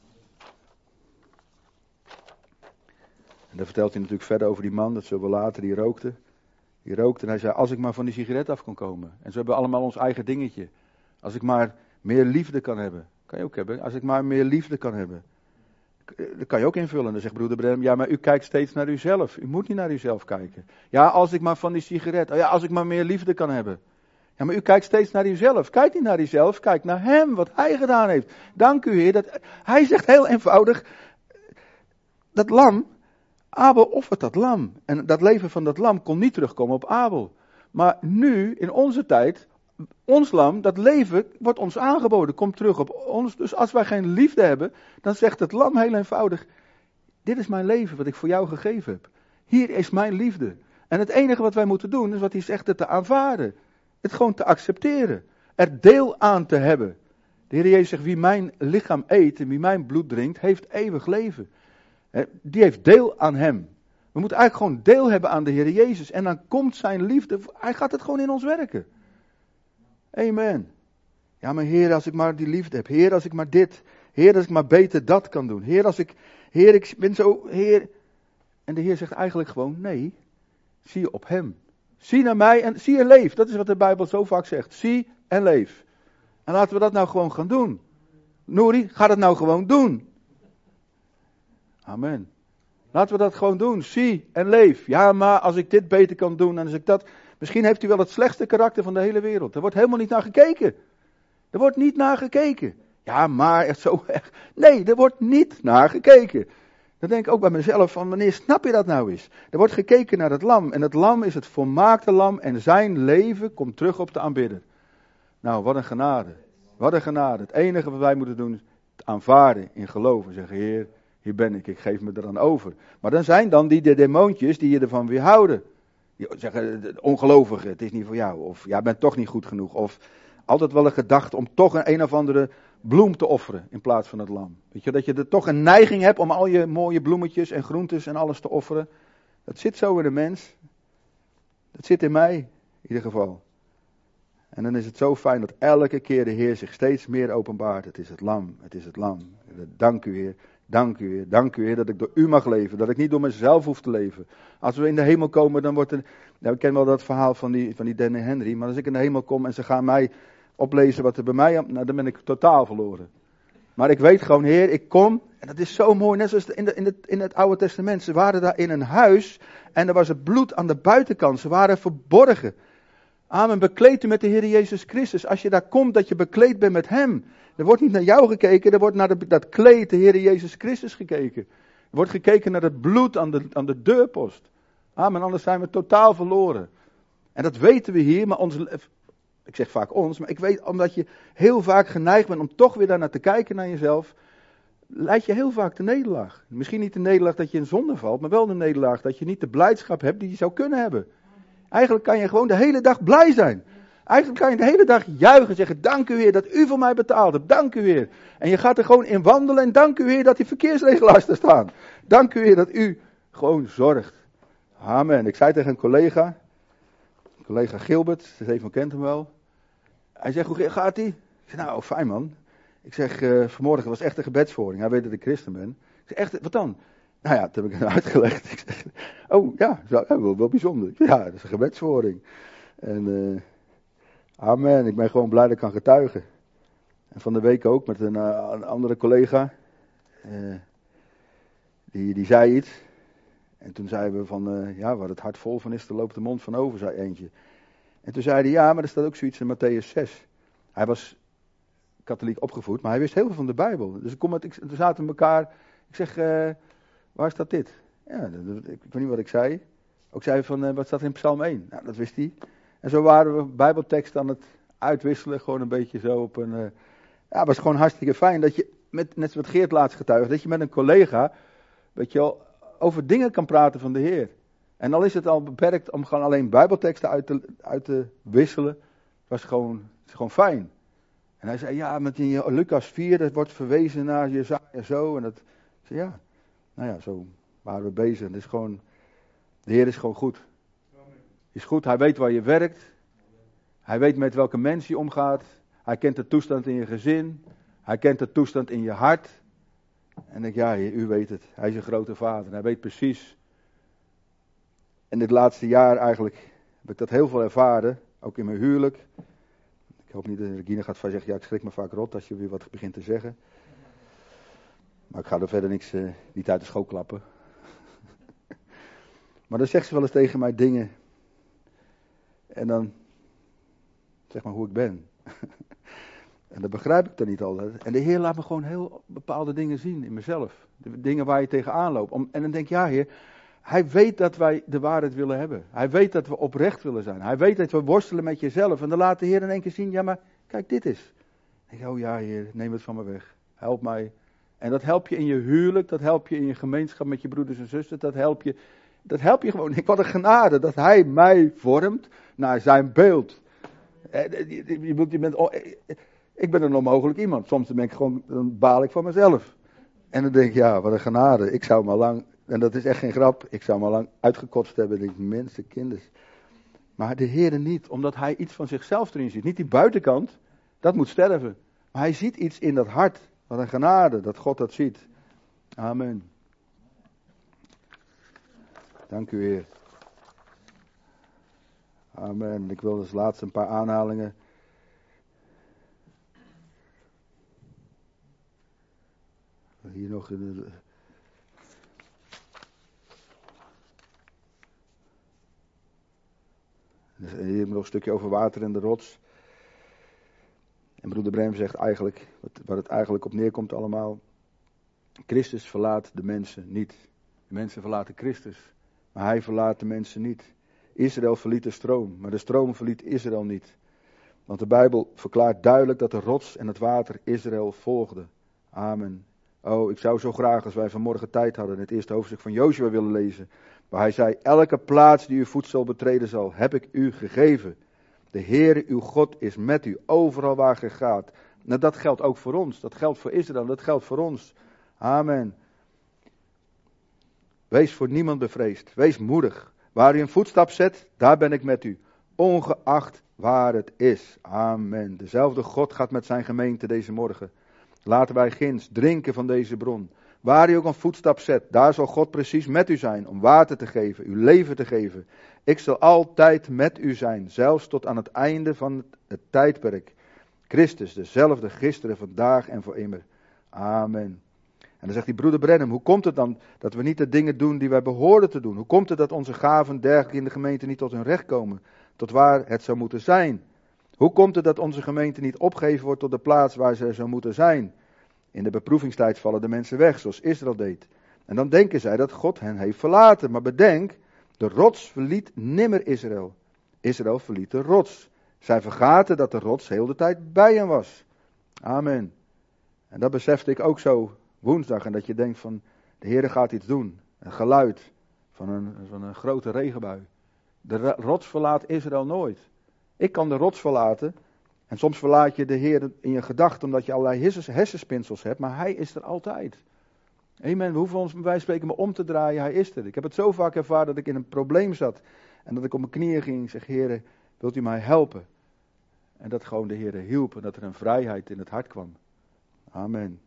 En dan vertelt hij natuurlijk verder over die man, dat zullen we later, die rookte. Die rookte en hij zei, als ik maar van die sigaret af kon komen. En zo hebben we allemaal ons eigen dingetje. Als ik maar meer liefde kan hebben. Kan je ook hebben. Als ik maar meer liefde kan hebben. Dat kan je ook invullen. Dan zegt broeder Branham, ja, maar u kijkt steeds naar uzelf. U moet niet naar uzelf kijken. Ja, als ik maar van die sigaret. Oh ja, als ik maar meer liefde kan hebben. Ja, maar u kijkt steeds naar uzelf. Kijk niet naar uzelf, kijk naar hem, wat hij gedaan heeft. Dank u Heer. Hij zegt heel eenvoudig, dat lam, Abel offert dat lam. En dat leven van dat lam kon niet terugkomen op Abel. Maar nu, in onze tijd, ons lam, dat leven wordt ons aangeboden, komt terug op ons. Dus als wij geen liefde hebben, dan zegt het lam heel eenvoudig, dit is mijn leven wat ik voor jou gegeven heb. Hier is mijn liefde. En het enige wat wij moeten doen, is wat hij zegt, het te aanvaarden. Het gewoon te accepteren. Er deel aan te hebben. De Heer Jezus zegt, wie mijn lichaam eet en wie mijn bloed drinkt, heeft eeuwig leven. Die heeft deel aan hem. We moeten eigenlijk gewoon deel hebben aan de Heer Jezus. En dan komt zijn liefde, hij gaat het gewoon in ons werken. Amen. Ja, maar Heer, als ik maar die liefde heb. Heer, als ik maar dit. Heer, als ik maar beter dat kan doen. Heer, ik ben zo, Heer. En de Heer zegt eigenlijk gewoon, nee, zie je op hem. Zie naar mij en zie en leef. Dat is wat de Bijbel zo vaak zegt. Zie en leef. En laten we dat nou gewoon gaan doen. Nouri, ga dat nou gewoon doen. Amen. Laten we dat gewoon doen. Zie en leef. Ja, maar als ik dit beter kan doen en als ik dat... Misschien heeft u wel het slechtste karakter van de hele wereld. Er wordt helemaal niet naar gekeken. Er wordt niet naar gekeken. Ja, maar echt zo erg. Nee, er wordt niet naar gekeken. Dan denk ik ook bij mezelf van, wanneer snap je dat nou eens? Er wordt gekeken naar het lam. En het lam is het volmaakte lam. En zijn leven komt terug op de aanbidder. Nou, wat een genade. Wat een genade. Het enige wat wij moeten doen is het aanvaarden in geloven. Zeggen, Heer, hier ben ik geef me er dan over. Maar dan zijn dan de demoontjes die je ervan weerhouden. Die zeggen, ongelovige, het is niet voor jou. Of, jij bent toch niet goed genoeg. Of altijd wel een gedachte om toch een of andere bloem te offeren in plaats van het lam. Weet je, dat je er toch een neiging hebt om al je mooie bloemetjes en groentes en alles te offeren. Dat zit zo in de mens. Dat zit in mij, in ieder geval. En dan is het zo fijn dat elke keer de Heer zich steeds meer openbaart. Het is het lam, het is het lam. Dank u Heer, dank u Heer, dank u Heer dat ik door u mag leven. Dat ik niet door mezelf hoef te leven. Als we in de hemel komen, dan wordt er... Nou, ik ken wel dat verhaal van die Danny Henry. Maar als ik in de hemel kom en ze gaan mij oplezen wat er bij mij... Nou, dan ben ik totaal verloren. Maar ik weet gewoon, Heer, ik kom... En dat is zo mooi, net zoals in het Oude Testament. Ze waren daar in een huis en er was het bloed aan de buitenkant. Ze waren verborgen. Amen, bekleed u met de Heer Jezus Christus. Als je daar komt, dat je bekleed bent met Hem. Er wordt niet naar jou gekeken, er wordt naar dat kleed, de Heer Jezus Christus, gekeken. Er wordt gekeken naar het bloed aan de deurpost. Amen, anders zijn we totaal verloren. En dat weten we hier, maar ik zeg vaak ons, maar ik weet, omdat je heel vaak geneigd bent om toch weer daar naar te kijken naar jezelf, leidt je heel vaak de nederlaag. Misschien niet de nederlaag dat je in zonde valt, maar wel de nederlaag dat je niet de blijdschap hebt die je zou kunnen hebben. Eigenlijk kan je gewoon de hele dag blij zijn. Eigenlijk kan je de hele dag juichen en zeggen, dank u Heer dat u voor mij betaald hebt. Dank u Heer. En je gaat er gewoon in wandelen en dank u Heer dat die verkeersregelaars er staan. Dank u Heer dat u gewoon zorgt. Amen. Ik zei tegen een collega Gilbert, Stefan kent hem wel. Hij zegt, hoe gaat ie? Ik zeg, nou fijn man. Ik zeg, vanmorgen was echt een gebedsvoering. Hij weet dat ik christen ben. Ik zeg, echt, wat dan? Nou ja, dat heb ik hem uitgelegd. Ik zeg, oh ja, wel bijzonder. Ja, dat is een gebedsvoering. En amen, ik ben gewoon blij dat ik kan getuigen. En van de week ook met een andere collega. Die zei iets. En toen zeiden we van, waar het hart vol van is, daar loopt de mond van over, zei eentje. En toen zei hij, ja, maar er staat ook zoiets in Mattheüs 6. Hij was katholiek opgevoed, maar hij wist heel veel van de Bijbel. Dus toen zaten we elkaar, ik zeg, waar staat dit? Ja, ik weet niet wat ik zei. Ook zei van, wat staat er in Psalm 1? Nou, dat wist hij. En zo waren we Bijbeltekst aan het uitwisselen, gewoon een beetje zo op een... het was gewoon hartstikke fijn dat je, net zoals Geert laatst getuigde, dat je met een collega, weet je wel, over dingen kan praten van de Heer. En al is het al beperkt om gewoon alleen Bijbelteksten uit te wisselen, was gewoon fijn. En hij zei, ja, met in Lucas 4, dat wordt verwezen naar Jesaja zo. En dat, ik zei, ja, nou ja, zo waren we bezig. Het is gewoon, de Heer is gewoon goed. Hij is goed, hij weet waar je werkt. Hij weet met welke mens je omgaat. Hij kent de toestand in je gezin. Hij kent de toestand in je hart. En ik, ja, Heer, u weet het. Hij is een grote vader. Hij weet precies. En dit laatste jaar eigenlijk heb ik dat heel veel ervaren. Ook in mijn huwelijk. Ik hoop niet dat Regina gaat zeggen, ja, ik schrik me vaak rot als je weer wat begint te zeggen. Maar ik ga er verder niet uit de school klappen. Maar dan zegt ze wel eens tegen mij dingen. En dan, zeg maar hoe ik ben. En dat begrijp ik dan niet altijd. En de Heer laat me gewoon heel bepaalde dingen zien in mezelf. De dingen waar je tegenaan loopt. En dan denk ik, ja Heer, Hij weet dat wij de waarheid willen hebben. Hij weet dat we oprecht willen zijn. Hij weet dat we worstelen met jezelf. En dan laat de Heer in één keer zien, ja maar kijk dit is. Ik denk, oh ja Heer, neem het van me weg. Help mij. En dat helpt je in je huwelijk, dat helpt je in je gemeenschap met je broeders en zusters. Dat helpt je gewoon. Ik wat een genade dat Hij mij vormt naar zijn beeld. Ik ben een onmogelijk iemand. Soms dan baal ik van mezelf. En dan denk ik, ja, wat een genade. Ik zou maar lang, en dat is echt geen grap, ik zou maar lang uitgekotst hebben. Ik denk, mensen, kinders. Maar de Heer niet, omdat Hij iets van zichzelf erin ziet. Niet die buitenkant, dat moet sterven. Maar Hij ziet iets in dat hart. Wat een genade, dat God dat ziet. Amen. Dank u, Heer. Amen. Ik wil als laatste een paar aanhalingen. Hier nog hier nog een stukje over water en de rots. En broeder Brem zegt eigenlijk, waar het eigenlijk op neerkomt allemaal. Christus verlaat de mensen niet. De mensen verlaten Christus, maar Hij verlaat de mensen niet. Israël verliet de stroom, maar de stroom verliet Israël niet. Want de Bijbel verklaart duidelijk dat de rots en het water Israël volgden. Amen. Oh, ik zou zo graag, als wij vanmorgen tijd hadden, het eerste hoofdstuk van Jozua willen lezen. Waar hij zei, elke plaats die uw voedsel betreden zal, heb ik u gegeven. De Heere, uw God, is met u, overal waar gij gaat. Nou, dat geldt ook voor ons. Dat geldt voor Israël, dat geldt voor ons. Amen. Wees voor niemand bevreesd. Wees moedig. Waar u een voetstap zet, daar ben ik met u. Ongeacht waar het is. Amen. Dezelfde God gaat met zijn gemeente deze morgen. Laten wij ginds drinken van deze bron. Waar u ook een voetstap zet, daar zal God precies met u zijn. Om water te geven, uw leven te geven. Ik zal altijd met u zijn. Zelfs tot aan het einde van het tijdperk. Christus, dezelfde gisteren, vandaag en voor immer. Amen. En dan zegt die broeder Brenham, hoe komt het dan dat we niet de dingen doen die wij behoren te doen? Hoe komt het dat onze gaven dergelijk in de gemeente niet tot hun recht komen? Tot waar het zou moeten zijn? Hoe komt het dat onze gemeente niet opgegeven wordt tot de plaats waar ze zou moeten zijn? In de beproevingstijd vallen de mensen weg, zoals Israël deed. En dan denken zij dat God hen heeft verlaten. Maar bedenk, de rots verliet nimmer Israël. Israël verliet de rots. Zij vergaten dat de rots heel de tijd bij hen was. Amen. En dat besefte ik ook zo woensdag. En dat je denkt van, de Heer gaat iets doen. Een geluid van een grote regenbui. De rots verlaat Israël nooit. Ik kan de rots verlaten. En soms verlaat je de Heer in je gedachten omdat je allerlei hersenspinsels hebt. Maar Hij is er altijd. Amen. We hoeven ons bij wijze van spreken maar om te draaien. Hij is er. Ik heb het zo vaak ervaren dat ik in een probleem zat. En dat ik op mijn knieën ging en zeg, Heer, wilt u mij helpen? En dat gewoon de Heer hielp en dat er een vrijheid in het hart kwam. Amen.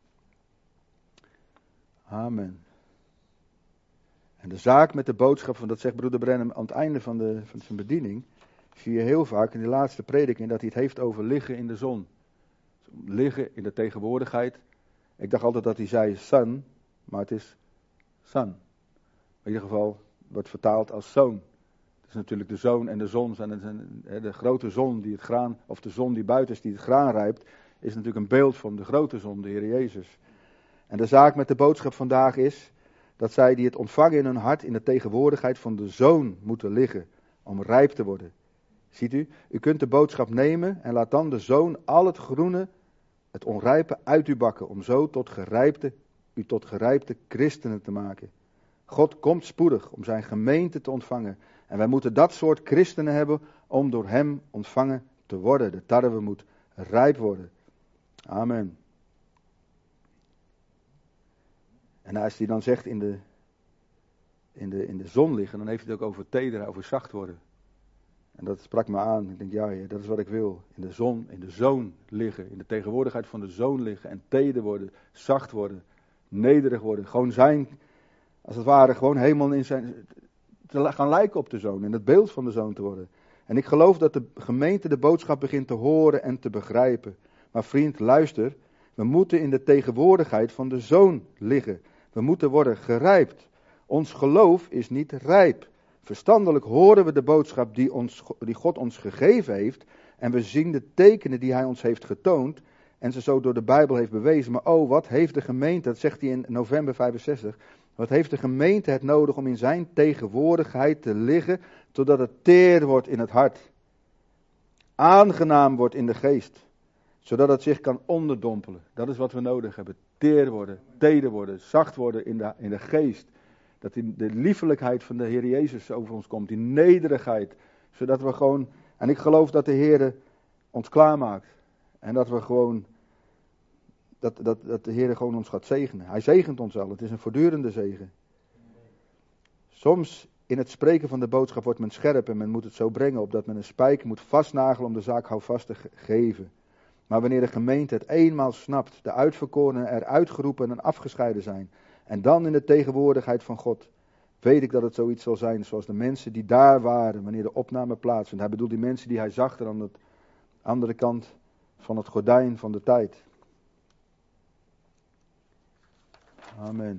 Amen. En de zaak met de boodschap, van dat zegt broeder Branham aan het einde van zijn bediening, zie je heel vaak in die laatste prediking dat hij het heeft over liggen in de zon. Liggen in de tegenwoordigheid. Ik dacht altijd dat hij zei sun, maar het is sun. In ieder geval wordt vertaald als zoon. Het is natuurlijk de zoon en de zon. De grote zon die het graan, of de zon die buiten is die het graan rijpt, is natuurlijk een beeld van de grote zon, de Heer Jezus. En de zaak met de boodschap vandaag is dat zij die het ontvangen in hun hart in de tegenwoordigheid van de zoon moeten liggen om rijp te worden. Ziet u, u kunt de boodschap nemen en laat dan de zoon al het groene, het onrijpe uit u bakken om zo u tot gerijpte christenen te maken. God komt spoedig om zijn gemeente te ontvangen. En wij moeten dat soort christenen hebben om door hem ontvangen te worden. De tarwe moet rijp worden. Amen. En als hij dan zegt in de zon liggen, dan heeft hij het ook over teder, over zacht worden. En dat sprak me aan. Ik denk, ja, Heer, dat is wat ik wil. In de zon, in de zoon liggen. In de tegenwoordigheid van de zoon liggen. En teder worden, zacht worden, nederig worden. Gewoon zijn, als het ware, gewoon helemaal in zijn, te gaan lijken op de zoon. In het beeld van de zoon te worden. En ik geloof dat de gemeente de boodschap begint te horen en te begrijpen. Maar vriend, luister. We moeten in de tegenwoordigheid van de zoon liggen. We moeten worden gerijpt. Ons geloof is niet rijp. Verstandelijk horen we de boodschap die God ons gegeven heeft. En we zien de tekenen die hij ons heeft getoond. En ze zo door de Bijbel heeft bewezen. Maar oh, wat heeft de gemeente, dat zegt hij in november 65. Wat heeft de gemeente het nodig om in zijn tegenwoordigheid te liggen. Totdat het teer wordt in het hart. Aangenaam wordt in de geest. Zodat het zich kan onderdompelen. Dat is wat we nodig hebben. Teer worden, teder worden, zacht worden in de geest. Dat de liefelijkheid van de Heer Jezus over ons komt. Die nederigheid. Zodat we gewoon, en ik geloof dat de Heer ons klaarmaakt. En dat we gewoon, dat de Heer gewoon ons gaat zegenen. Hij zegent ons al. Het is een voortdurende zegen. Soms in het spreken van de boodschap wordt men scherp en men moet het zo brengen opdat men een spijker moet vastnagelen om de zaak houvast te geven. Maar wanneer de gemeente het eenmaal snapt, de uitverkorenen er uitgeroepen en afgescheiden zijn, en dan in de tegenwoordigheid van God, weet ik dat het zoiets zal zijn zoals de mensen die daar waren wanneer de opname plaatsvindt. Hij bedoelt die mensen die hij zag er aan de andere kant van het gordijn van de tijd. Amen.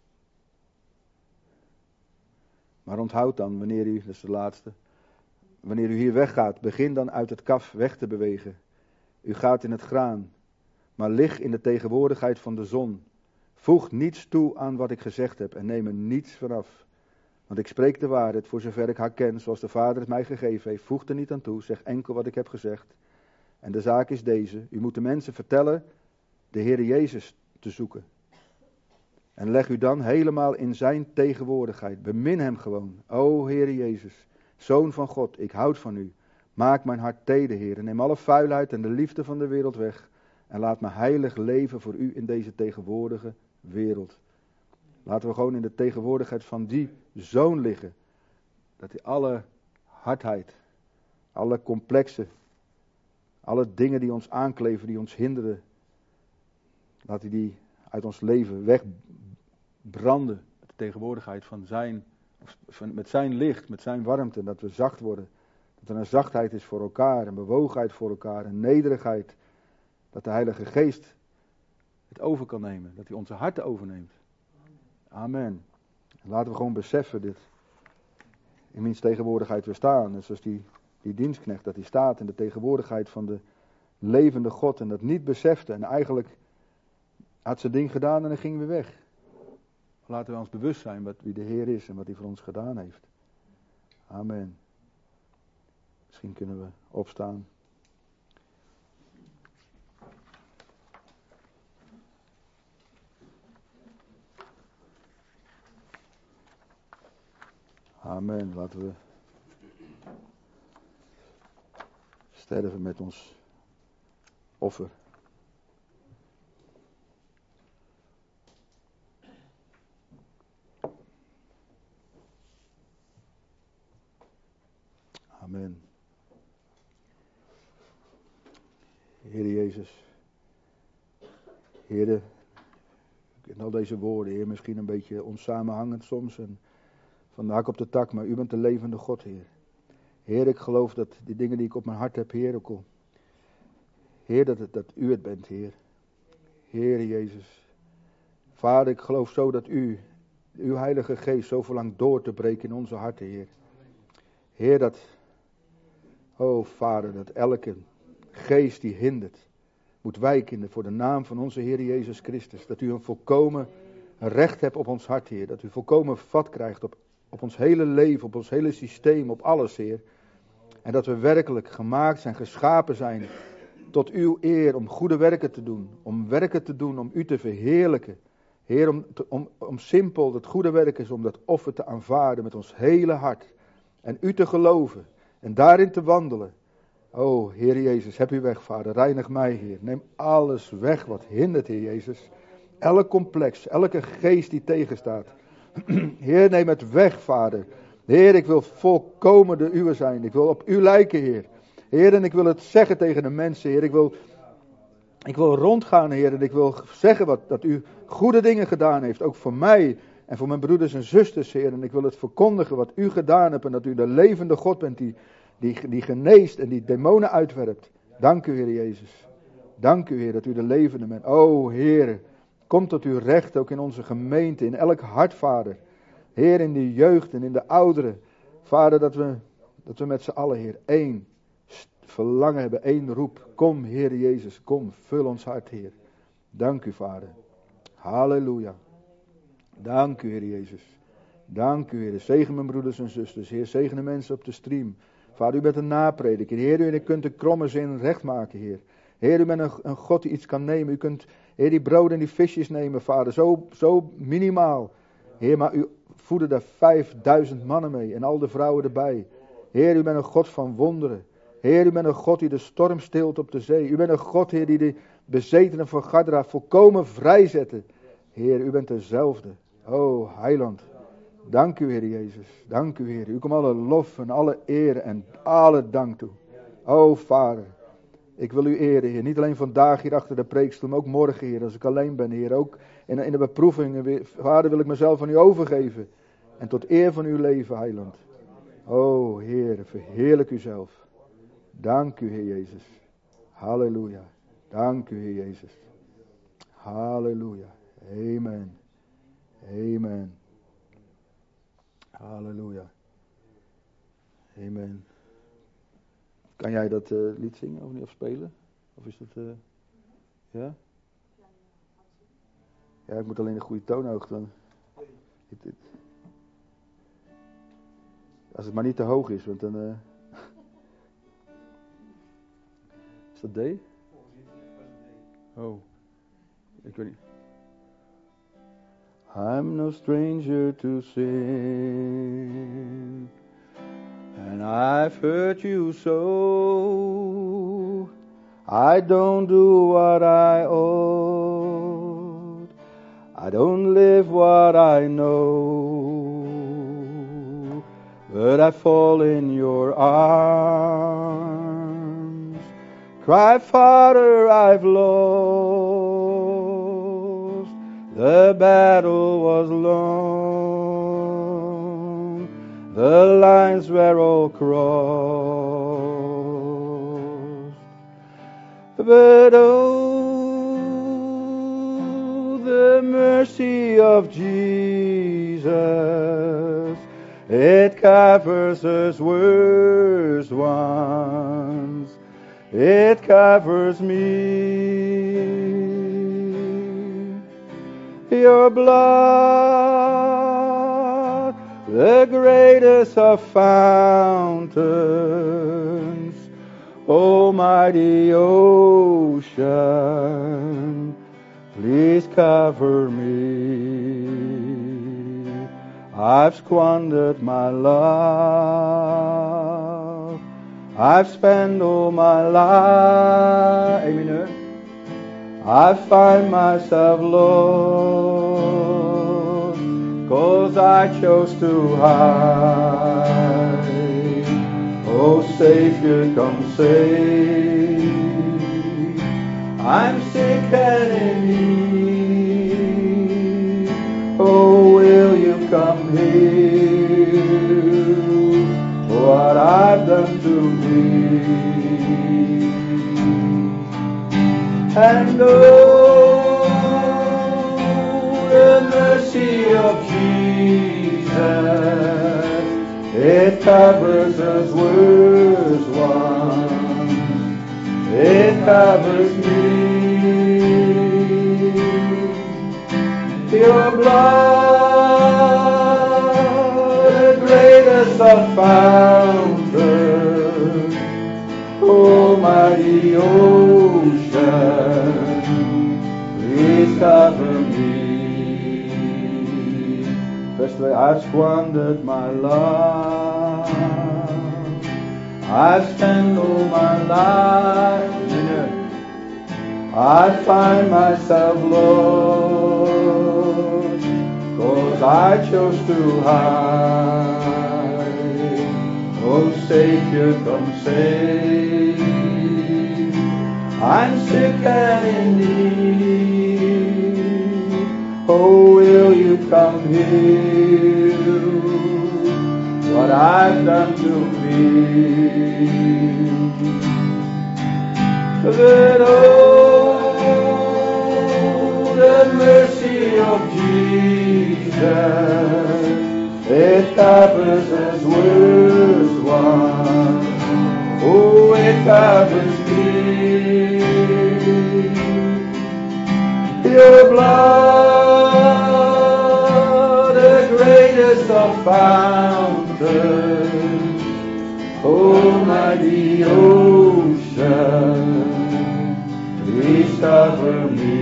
Maar onthoud dan, wanneer u, dat is de laatste, wanneer u hier weggaat, begin dan uit het kaf weg te bewegen. U gaat in het graan, maar lig in de tegenwoordigheid van de zon. Voeg niets toe aan wat ik gezegd heb en neem er niets vanaf. Want ik spreek de waarheid voor zover ik haar ken, zoals de Vader het mij gegeven heeft. Voeg er niet aan toe, zeg enkel wat ik heb gezegd. En de zaak is deze, u moet de mensen vertellen de Heer Jezus te zoeken. En leg u dan helemaal in zijn tegenwoordigheid. Bemin hem gewoon. O Heer Jezus, Zoon van God, ik houd van u. Maak mijn hart teder, Heer. Neem alle vuilheid en de liefde van de wereld weg. En laat me heilig leven voor u in deze tegenwoordige wereld. Laten we gewoon in de tegenwoordigheid van die Zoon liggen. Dat hij alle hardheid, alle complexen, alle dingen die ons aankleven, die ons hinderen. Laat hij die uit ons leven wegbranden. Met de tegenwoordigheid van met zijn licht, met zijn warmte. Dat we zacht worden. Dat er een zachtheid is voor elkaar, een bewogenheid voor elkaar, een nederigheid. Dat de Heilige Geest het over kan nemen. Dat hij onze harten overneemt. Amen. Laten we gewoon beseffen dit. In wiens tegenwoordigheid we staan. Net zoals die dienstknecht, dat hij staat in de tegenwoordigheid van de levende God. En dat niet besefte. En eigenlijk had zijn ding gedaan en hij ging weer weg. Laten we ons bewust zijn wie de Heer is en wat hij voor ons gedaan heeft. Amen. Misschien kunnen we opstaan. Amen. Laten we sterven met ons offer. Amen. Heer Jezus. Heer, in al deze woorden, Heer, misschien een beetje onsamenhangend soms en van de hak op de tak, maar u bent de levende God, Heer. Heer, ik geloof dat die dingen die ik op mijn hart heb, Heer, ook al. Heer, dat u het bent, Heer. Heer Jezus. Vader, ik geloof zo dat uw Heilige Geest zo verlangt door te breken in onze harten, Heer. Heer, dat, oh Vader, dat elke geest die hindert, moet wijken voor de naam van onze Heer Jezus Christus. Dat u een volkomen recht hebt op ons hart, Heer. Dat u volkomen vat krijgt op ons hele leven, op ons hele systeem, op alles, Heer. En dat we werkelijk gemaakt zijn, geschapen zijn tot uw eer, om goede werken te doen. Om werken te doen, om u te verheerlijken. Heer, om simpel het goede werk is om dat offer te aanvaarden met ons hele hart. En u te geloven en daarin te wandelen. O, Heer Jezus, heb u weg, Vader. Reinig mij, Heer. Neem alles weg wat hindert, Heer Jezus. Elk complex, elke geest die tegenstaat. Heer, neem het weg, Vader. Heer, ik wil volkomen de uwe zijn. Ik wil op u lijken, Heer. Heer, en ik wil het zeggen tegen de mensen, Heer. Ik wil rondgaan, Heer. En ik wil zeggen dat u goede dingen gedaan heeft. Ook voor mij en voor mijn broeders en zusters, Heer. En ik wil het verkondigen wat u gedaan hebt. En dat u de levende God bent die geneest en die demonen uitwerpt. Dank u, Heer Jezus. Dank u, Heer, dat u de levende bent. O, Heer, kom tot uw recht ook in onze gemeente, in elk hart, Vader. Heer, in de jeugd en in de ouderen. Vader, dat we met z'n allen, Heer, één verlangen hebben, één roep. Kom, Heer Jezus, kom, vul ons hart, Heer. Dank u, Vader. Halleluja. Dank u, Heer Jezus. Dank u, Heer. Zegen mijn broeders en zusters. Heer, zegen de mensen op de stream. Vader, u bent een naprediker. Heer, u kunt de kromme zin recht maken, Heer. Heer, u bent een God die iets kan nemen. U kunt, Heer, die brood en die visjes nemen, Vader. Zo minimaal. Heer, maar u voedde daar 5000 mannen mee. En al de vrouwen erbij. Heer, u bent een God van wonderen. Heer, u bent een God die de storm stilt op de zee. U bent een God, Heer, die de bezetenen van Gadara volkomen vrijzette. Heer, u bent dezelfde. O, Heiland. Dank u, Heer Jezus. Dank u, Heer. U komt alle lof en alle eer en alle dank toe. O, Vader. Ik wil u eren, Heer. Niet alleen vandaag hier achter de preekstoel, maar ook morgen, Heer. Als ik alleen ben, Heer. Ook in de beproevingen, Vader, wil ik mezelf aan u overgeven. En tot eer van uw leven, Heiland. O, Heer, verheerlijk uzelf. Dank u, Heer Jezus. Halleluja. Dank u, Heer Jezus. Halleluja. Amen. Amen. Halleluja. Amen. Kan jij dat lied zingen of niet, of spelen? Of is dat... ja? Ja, ik moet alleen een goede toonhoogte. Als het maar niet te hoog is, want dan... Is dat D? Oh. Ik weet niet. I'm no stranger to sin, and I've hurt you so. I don't do what I ought, I don't live what I know, but I fall in your arms. Cry, Father, I've lost. The battle was long, the lines were all crossed, but oh, the mercy of Jesus, it covers us worst ones, it covers me. Your blood, the greatest of fountains, almighty ocean, please cover me. I've squandered my love, I've spent all my life, A minor, I find myself lost, 'cause I chose to hide. Oh Savior, come save. I'm sick and in need. Oh, will you come heal what I've done to me? And oh, the mercy of Jesus, it covers us worst ones, it covers me. Your blood, the greatest of fountains, almighty ocean, please cover me. Verse 2, I've squandered my life, I've spent all my life, I find myself lost, 'cause I chose to hide. Oh Savior, come save. I'm sick and in need. Oh, will you come heal what I've done to me? But oh, the mercy of Jesus, it covers us worst one. Oh, it covers me. Your blood, the greatest of fountains, almighty ocean, please cover me.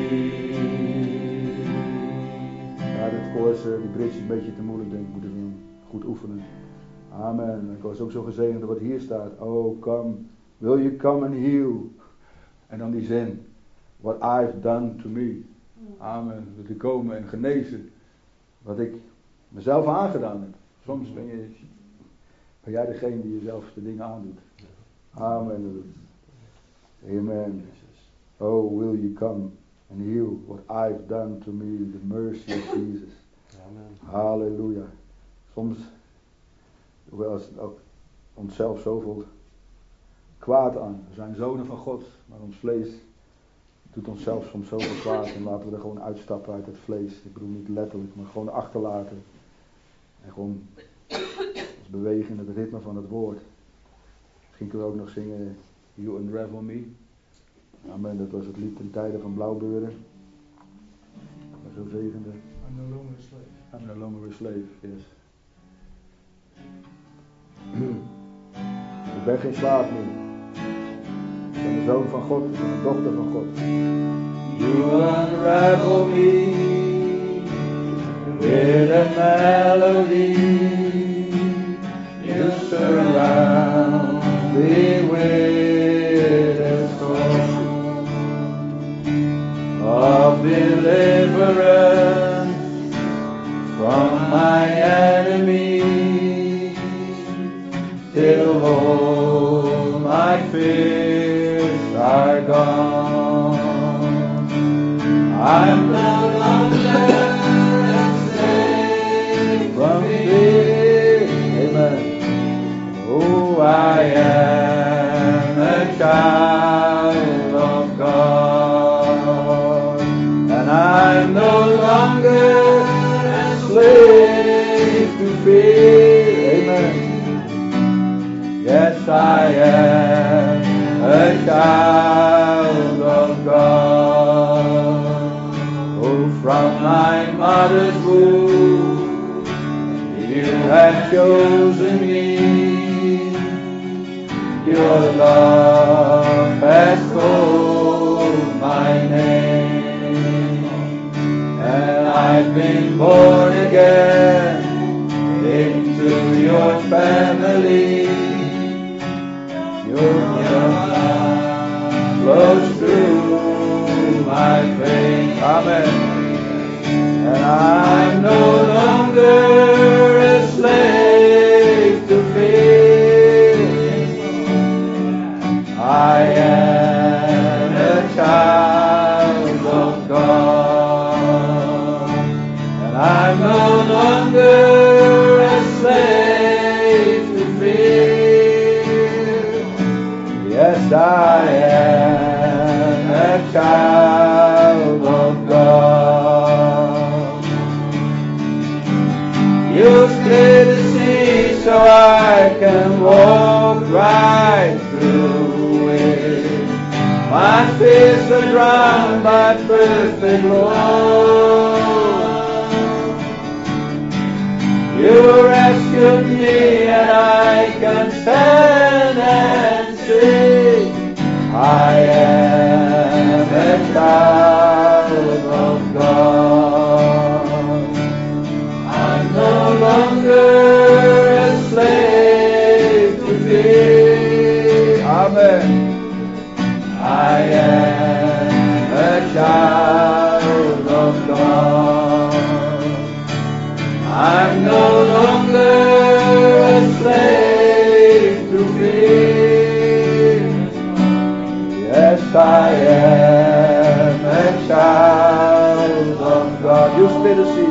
Ja, dit koers, die bridge is een beetje te moeilijk, denk ik. Moeten we goed oefenen. Amen. Ik was ook zo gezegend wat hier staat. Oh, come. Will you come and heal? En dan die zin. What I've done to me. Amen. Wil je komen en genezen. Wat ik mezelf aangedaan heb. Soms ben jij degene die jezelf de dingen aandoet. Amen. Amen. Oh, will you come and heal what I've done to me, the mercy of Jesus. Amen. Halleluja. Soms, hoewel het ook onszelf zoveel kwaad aan. We zijn zonen van God, maar ons vlees doet onszelf soms zoveel kwaad. En laten we er gewoon uitstappen uit het vlees. Ik bedoel niet letterlijk, maar gewoon achterlaten. En gewoon ons bewegen in het ritme van het woord. Misschien kunnen we ook nog zingen You Unravel Me. Amen, dat was het lied ten tijde van Blauwbeuren. Maar zo zegende. I'm no longer a slave. I'm no longer a slave, yes. Ik ben geen slaaf meer. Ik ben de zoon van God, ik ben de dochter van God. You unravel me with a melody. You surround me with a song of deliverance from my enemies, till all my fears are gone. I'm no longer a slave from fear. Amen. Oh, I am a child of God, and I'm no longer a slave to fear. Amen. Yes, I am a child of God. Oh, from my mother's womb, you have chosen me. Your love has called my name, and I've been born again into your family. flows through my veins. Amen. And I'm no longer a slave to fear. I am a child of God. And I'm no longer a slave to fear. Yes, I am a child of God. You split the sea so I can walk right through it. My fears are drowned by perfect love. You rescued me and I can stand and sing. I am a child of God. I'm no longer a slave to fear. Amen. I am a child of God. I'm no longer a slave to fear. Yes, I am a child of God. You split the sea.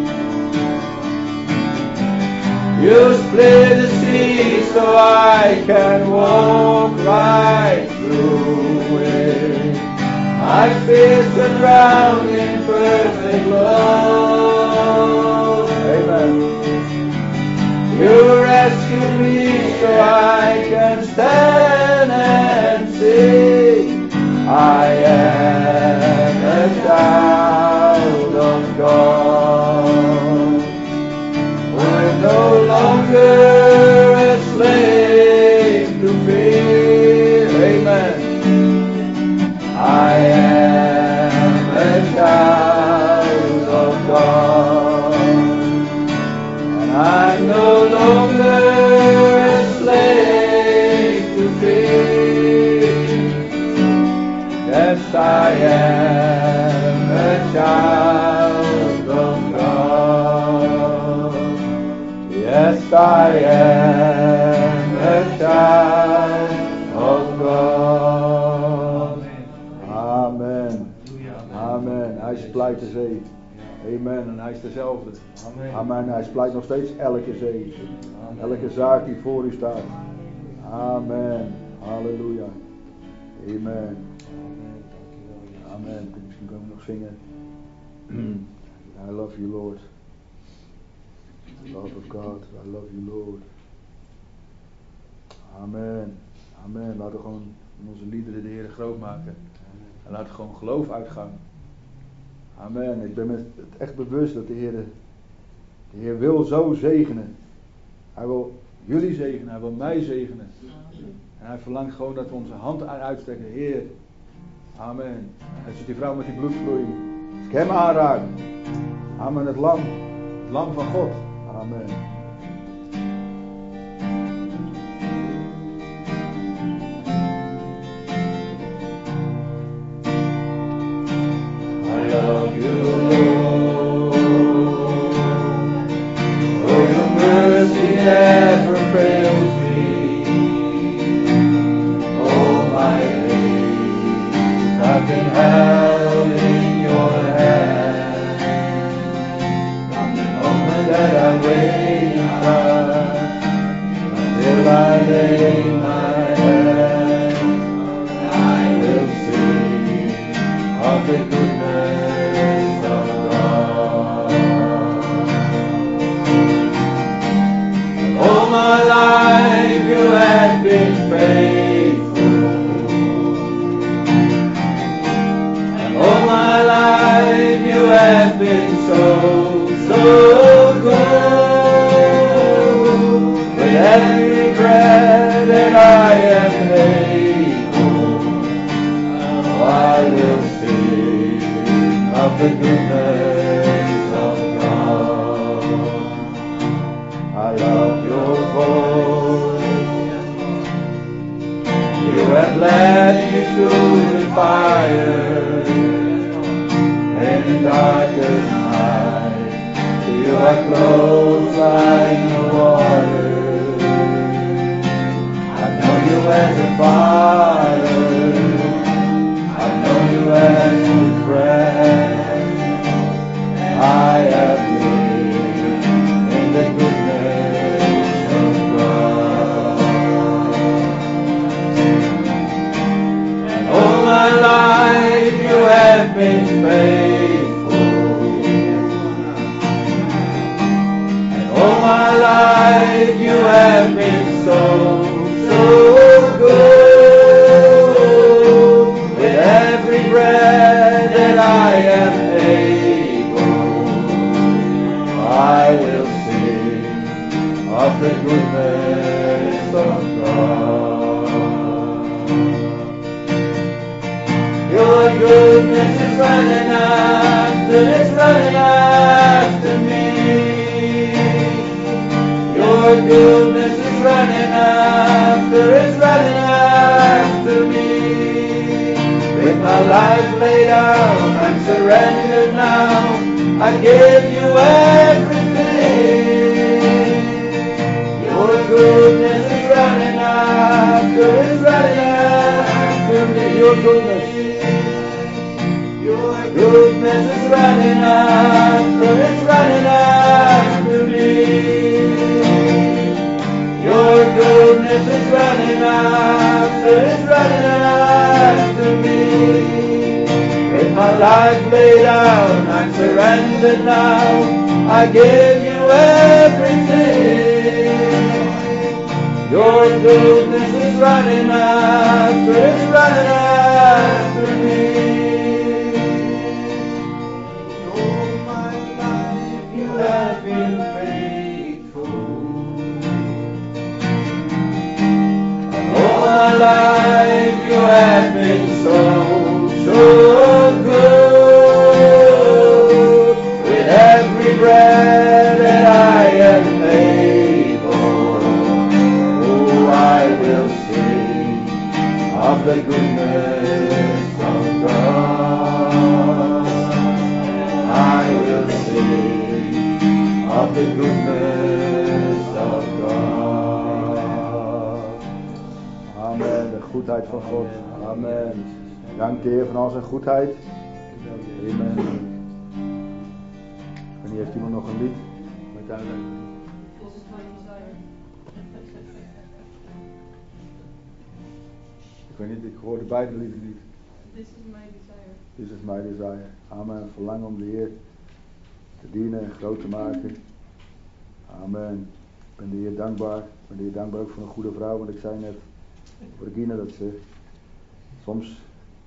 You split the sea so I can walk right through it. My fears are drowned in perfect love. Amen. You rescue me so I can stand and sing. I am a child of God. I'm no longer a slave to fear. Amen. I am a child of God. And I'm no longer a slave to fear. Yes, I am a child of God. Yes, I am a child of God. Amen. Amen. Hij splijt de zee. Amen. En hij is dezelfde. Amen. Hij splijt nog steeds elke zee. Elke zaak die voor u staat. Amen. Halleluja. Amen. Amen. Misschien kunnen we nog zingen. I love you, Lord. Love of God. I love you, Lord. Amen. Amen. Laten we gewoon in onze liederen de Heer groot maken. En laten we gewoon geloof uitgaan. Amen. Ik ben me het echt bewust dat de Heer wil zo zegenen. Hij wil jullie zegenen. Hij wil mij zegenen. En hij verlangt gewoon dat we onze hand uitstrekken. Heer. Amen. En ziet die vrouw met die bloedvloei. Als ik hem aanraak. Amen. Het lam van God. Amen. I love you, Lord. For your mercy never fails me. All my days I've been held in your hand. From the moment that I wake up until I lay my head, I will sing of the goodness of God. All my life you have been faithful, and all my life you have been so good. With every breath that I am able, I will sing of the goodness of God. I love your voice. have led me through the fire and in darkest night. You are close like no water. I've known you as a father. I've known you as a friend. I have lived in the goodness of God. And all my life you have been faithful. And all my life you have been so good. With every breath that I am able, I will sing of the goodness of God. Your goodness is running after me. Your goodness is running after me. With my life laid out, I'm surrendered now. I give you everything. Your goodness is running after me. Your goodness is running after me. Your goodness is running after me. With my life laid out, I'm surrendered now. I give you everything. Your goodness is running after me. All my life you have been faithful. All my life you have been so good. With every breath that I am able, oh, I will sing of the goodness of God. I will sing of the goodness of God. Amen, de goedheid van God. Amen. Dank de Heer van al zijn goedheid. Amen. En hier heeft iemand nog een lied met uitleggen. Ik weet niet, ik hoor de beide lieden niet. This is my desire. This is my desire. Amen. Verlang om de Heer te dienen en groot te maken. Amen. Ik ben de Heer dankbaar. Ik ben de Heer dankbaar ook voor een goede vrouw. Want ik zei net voor Regina dat ze soms,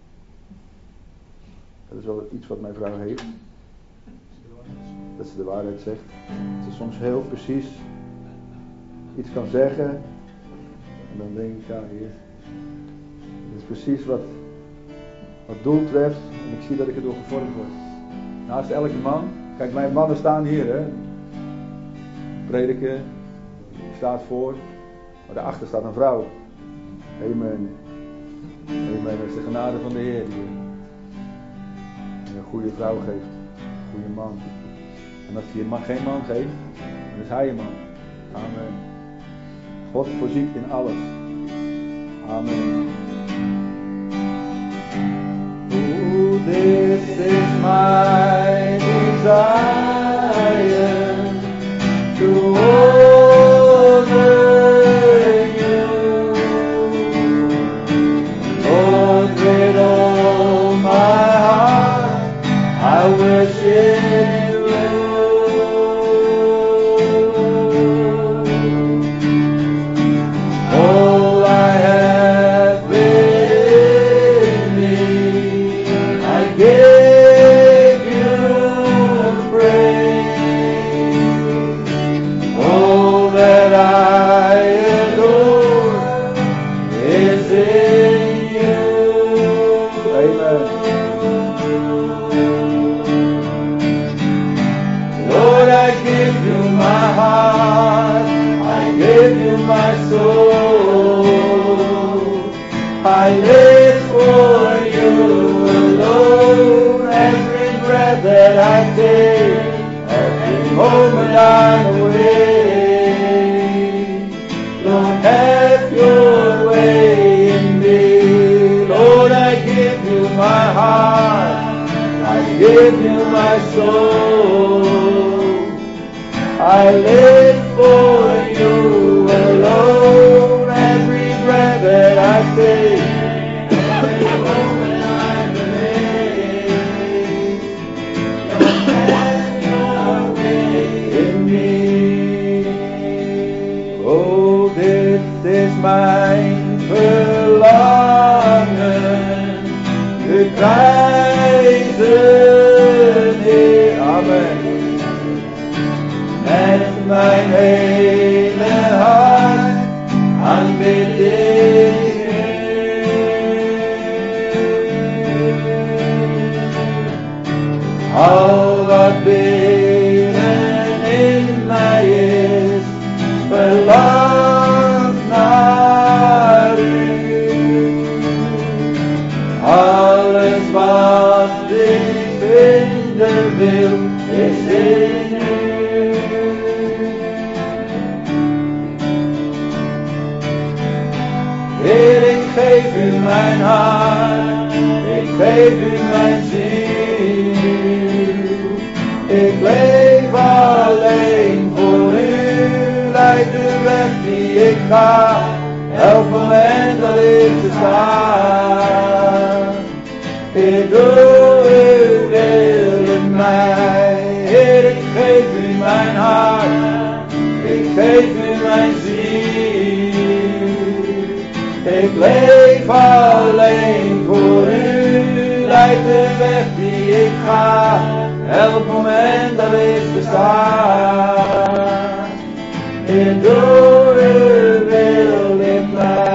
dat is wel iets wat mijn vrouw heeft, dat ze de waarheid zegt. Dat ze soms heel precies iets kan zeggen. En dan denk ik, ja Heer, dat is precies wat doel treft. En ik zie dat ik erdoor gevormd word. Naast elke man, kijk, mijn mannen staan hier, hè. Prediken, staat voor, maar daarachter staat een vrouw. Amen. Amen. Dat is de genade van de Heer die een goede vrouw geeft. Een goede man. En als hij geen man geeft, dan is hij een man. Amen. God voorziet in alles. Amen. Oh, this is my desire to honor you. Lord, with all my heart, I worship you. All I have within me, I give you praise. All that I adore is in you. Amen. Lord, I give you my heart, I give you my soul, I I live for you alone. Every breath that I take, every moment I'm away. Lord, have your way in me. Lord, I give you my heart, I give you my soul. I live for you alone. Every breath that I take, every moment I live. Lord, have your way in me. Oh, this is my verlangen, de prijzen Heer. Amen. Met mijn hele hart aanbid ik al wat binnen in mij is, verlangt naar u. Alles wat ik vinden wil, is in u. Heer, ik geef u mijn hart, ik geef u mijn ziel. Ik leef alleen voor u, leid de weg die ik ga, elk moment dat ik sta. Heer, doe uw wil in mij. Heer, ik geef u mijn hart, ik geef u mijn ziel. Ik leef alleen voor u, leid de weg die ik ga, elk moment dat ik sta. Heer, doe uw wil in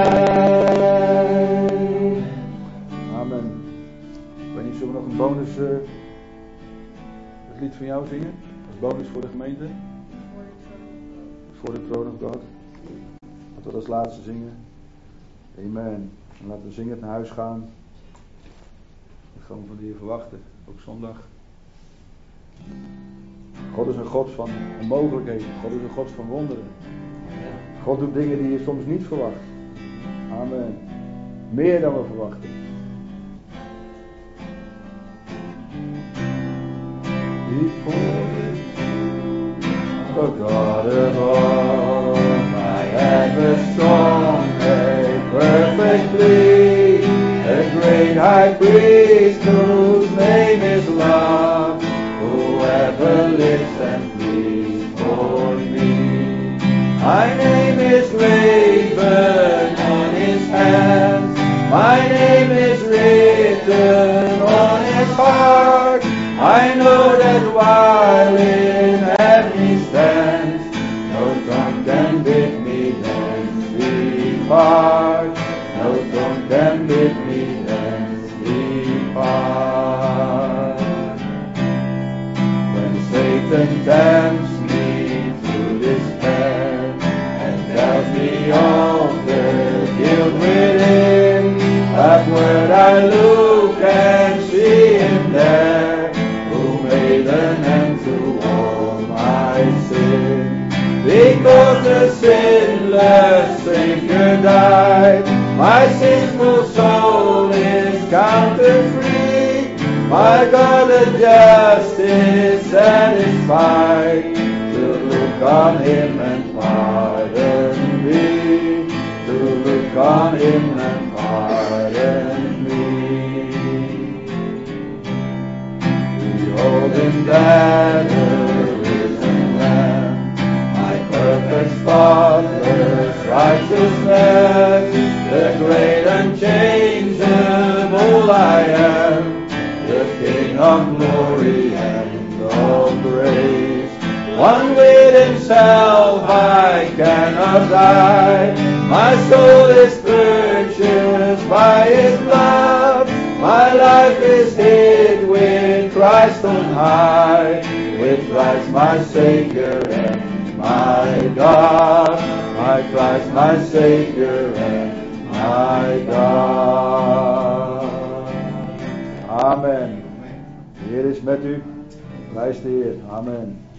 mij. Amen. Ik weet niet, zullen we nog een bonus, het lied van jou zingen? Als bonus voor de gemeente? Voor de Throne of God. Laten we dat als laatste zingen. Amen. En laten we zingend naar huis gaan. Gewoon van die Heer verwachten, ook zondag. God is een God van onmogelijkheden. God is een God van wonderen. God doet dingen die je soms niet verwacht. Amen. Meer dan we verwachten. O God of all, my ever strong, made perfectly, a great high priest whose name is love, whoever lives and pleads for me. My name is graven on his hands, my name is written on his heart. I know that while in heaven he stands, no tongue can bid me thence depart. No tongue can bid me thence depart. When Satan tempts me to despair and tells me of the guilt within, backward I look and see him there, made an end to all my sin. Because the sinless Savior died, my sinful soul is counted free. My God the just is satisfied to look on him and pardon me, to look on him and pardon me. Behold in that risen Lamb, my perfect spotless righteousness, the great unchangeable I am, the King of glory and of grace. One with himself I cannot die, my soul is purchased by his blood, my life is hid with Christ on high, with Christ my Savior and my God, my Christ my Savior and my mij daar. Amen. De Heer is met u. Prijs de Heer. Amen.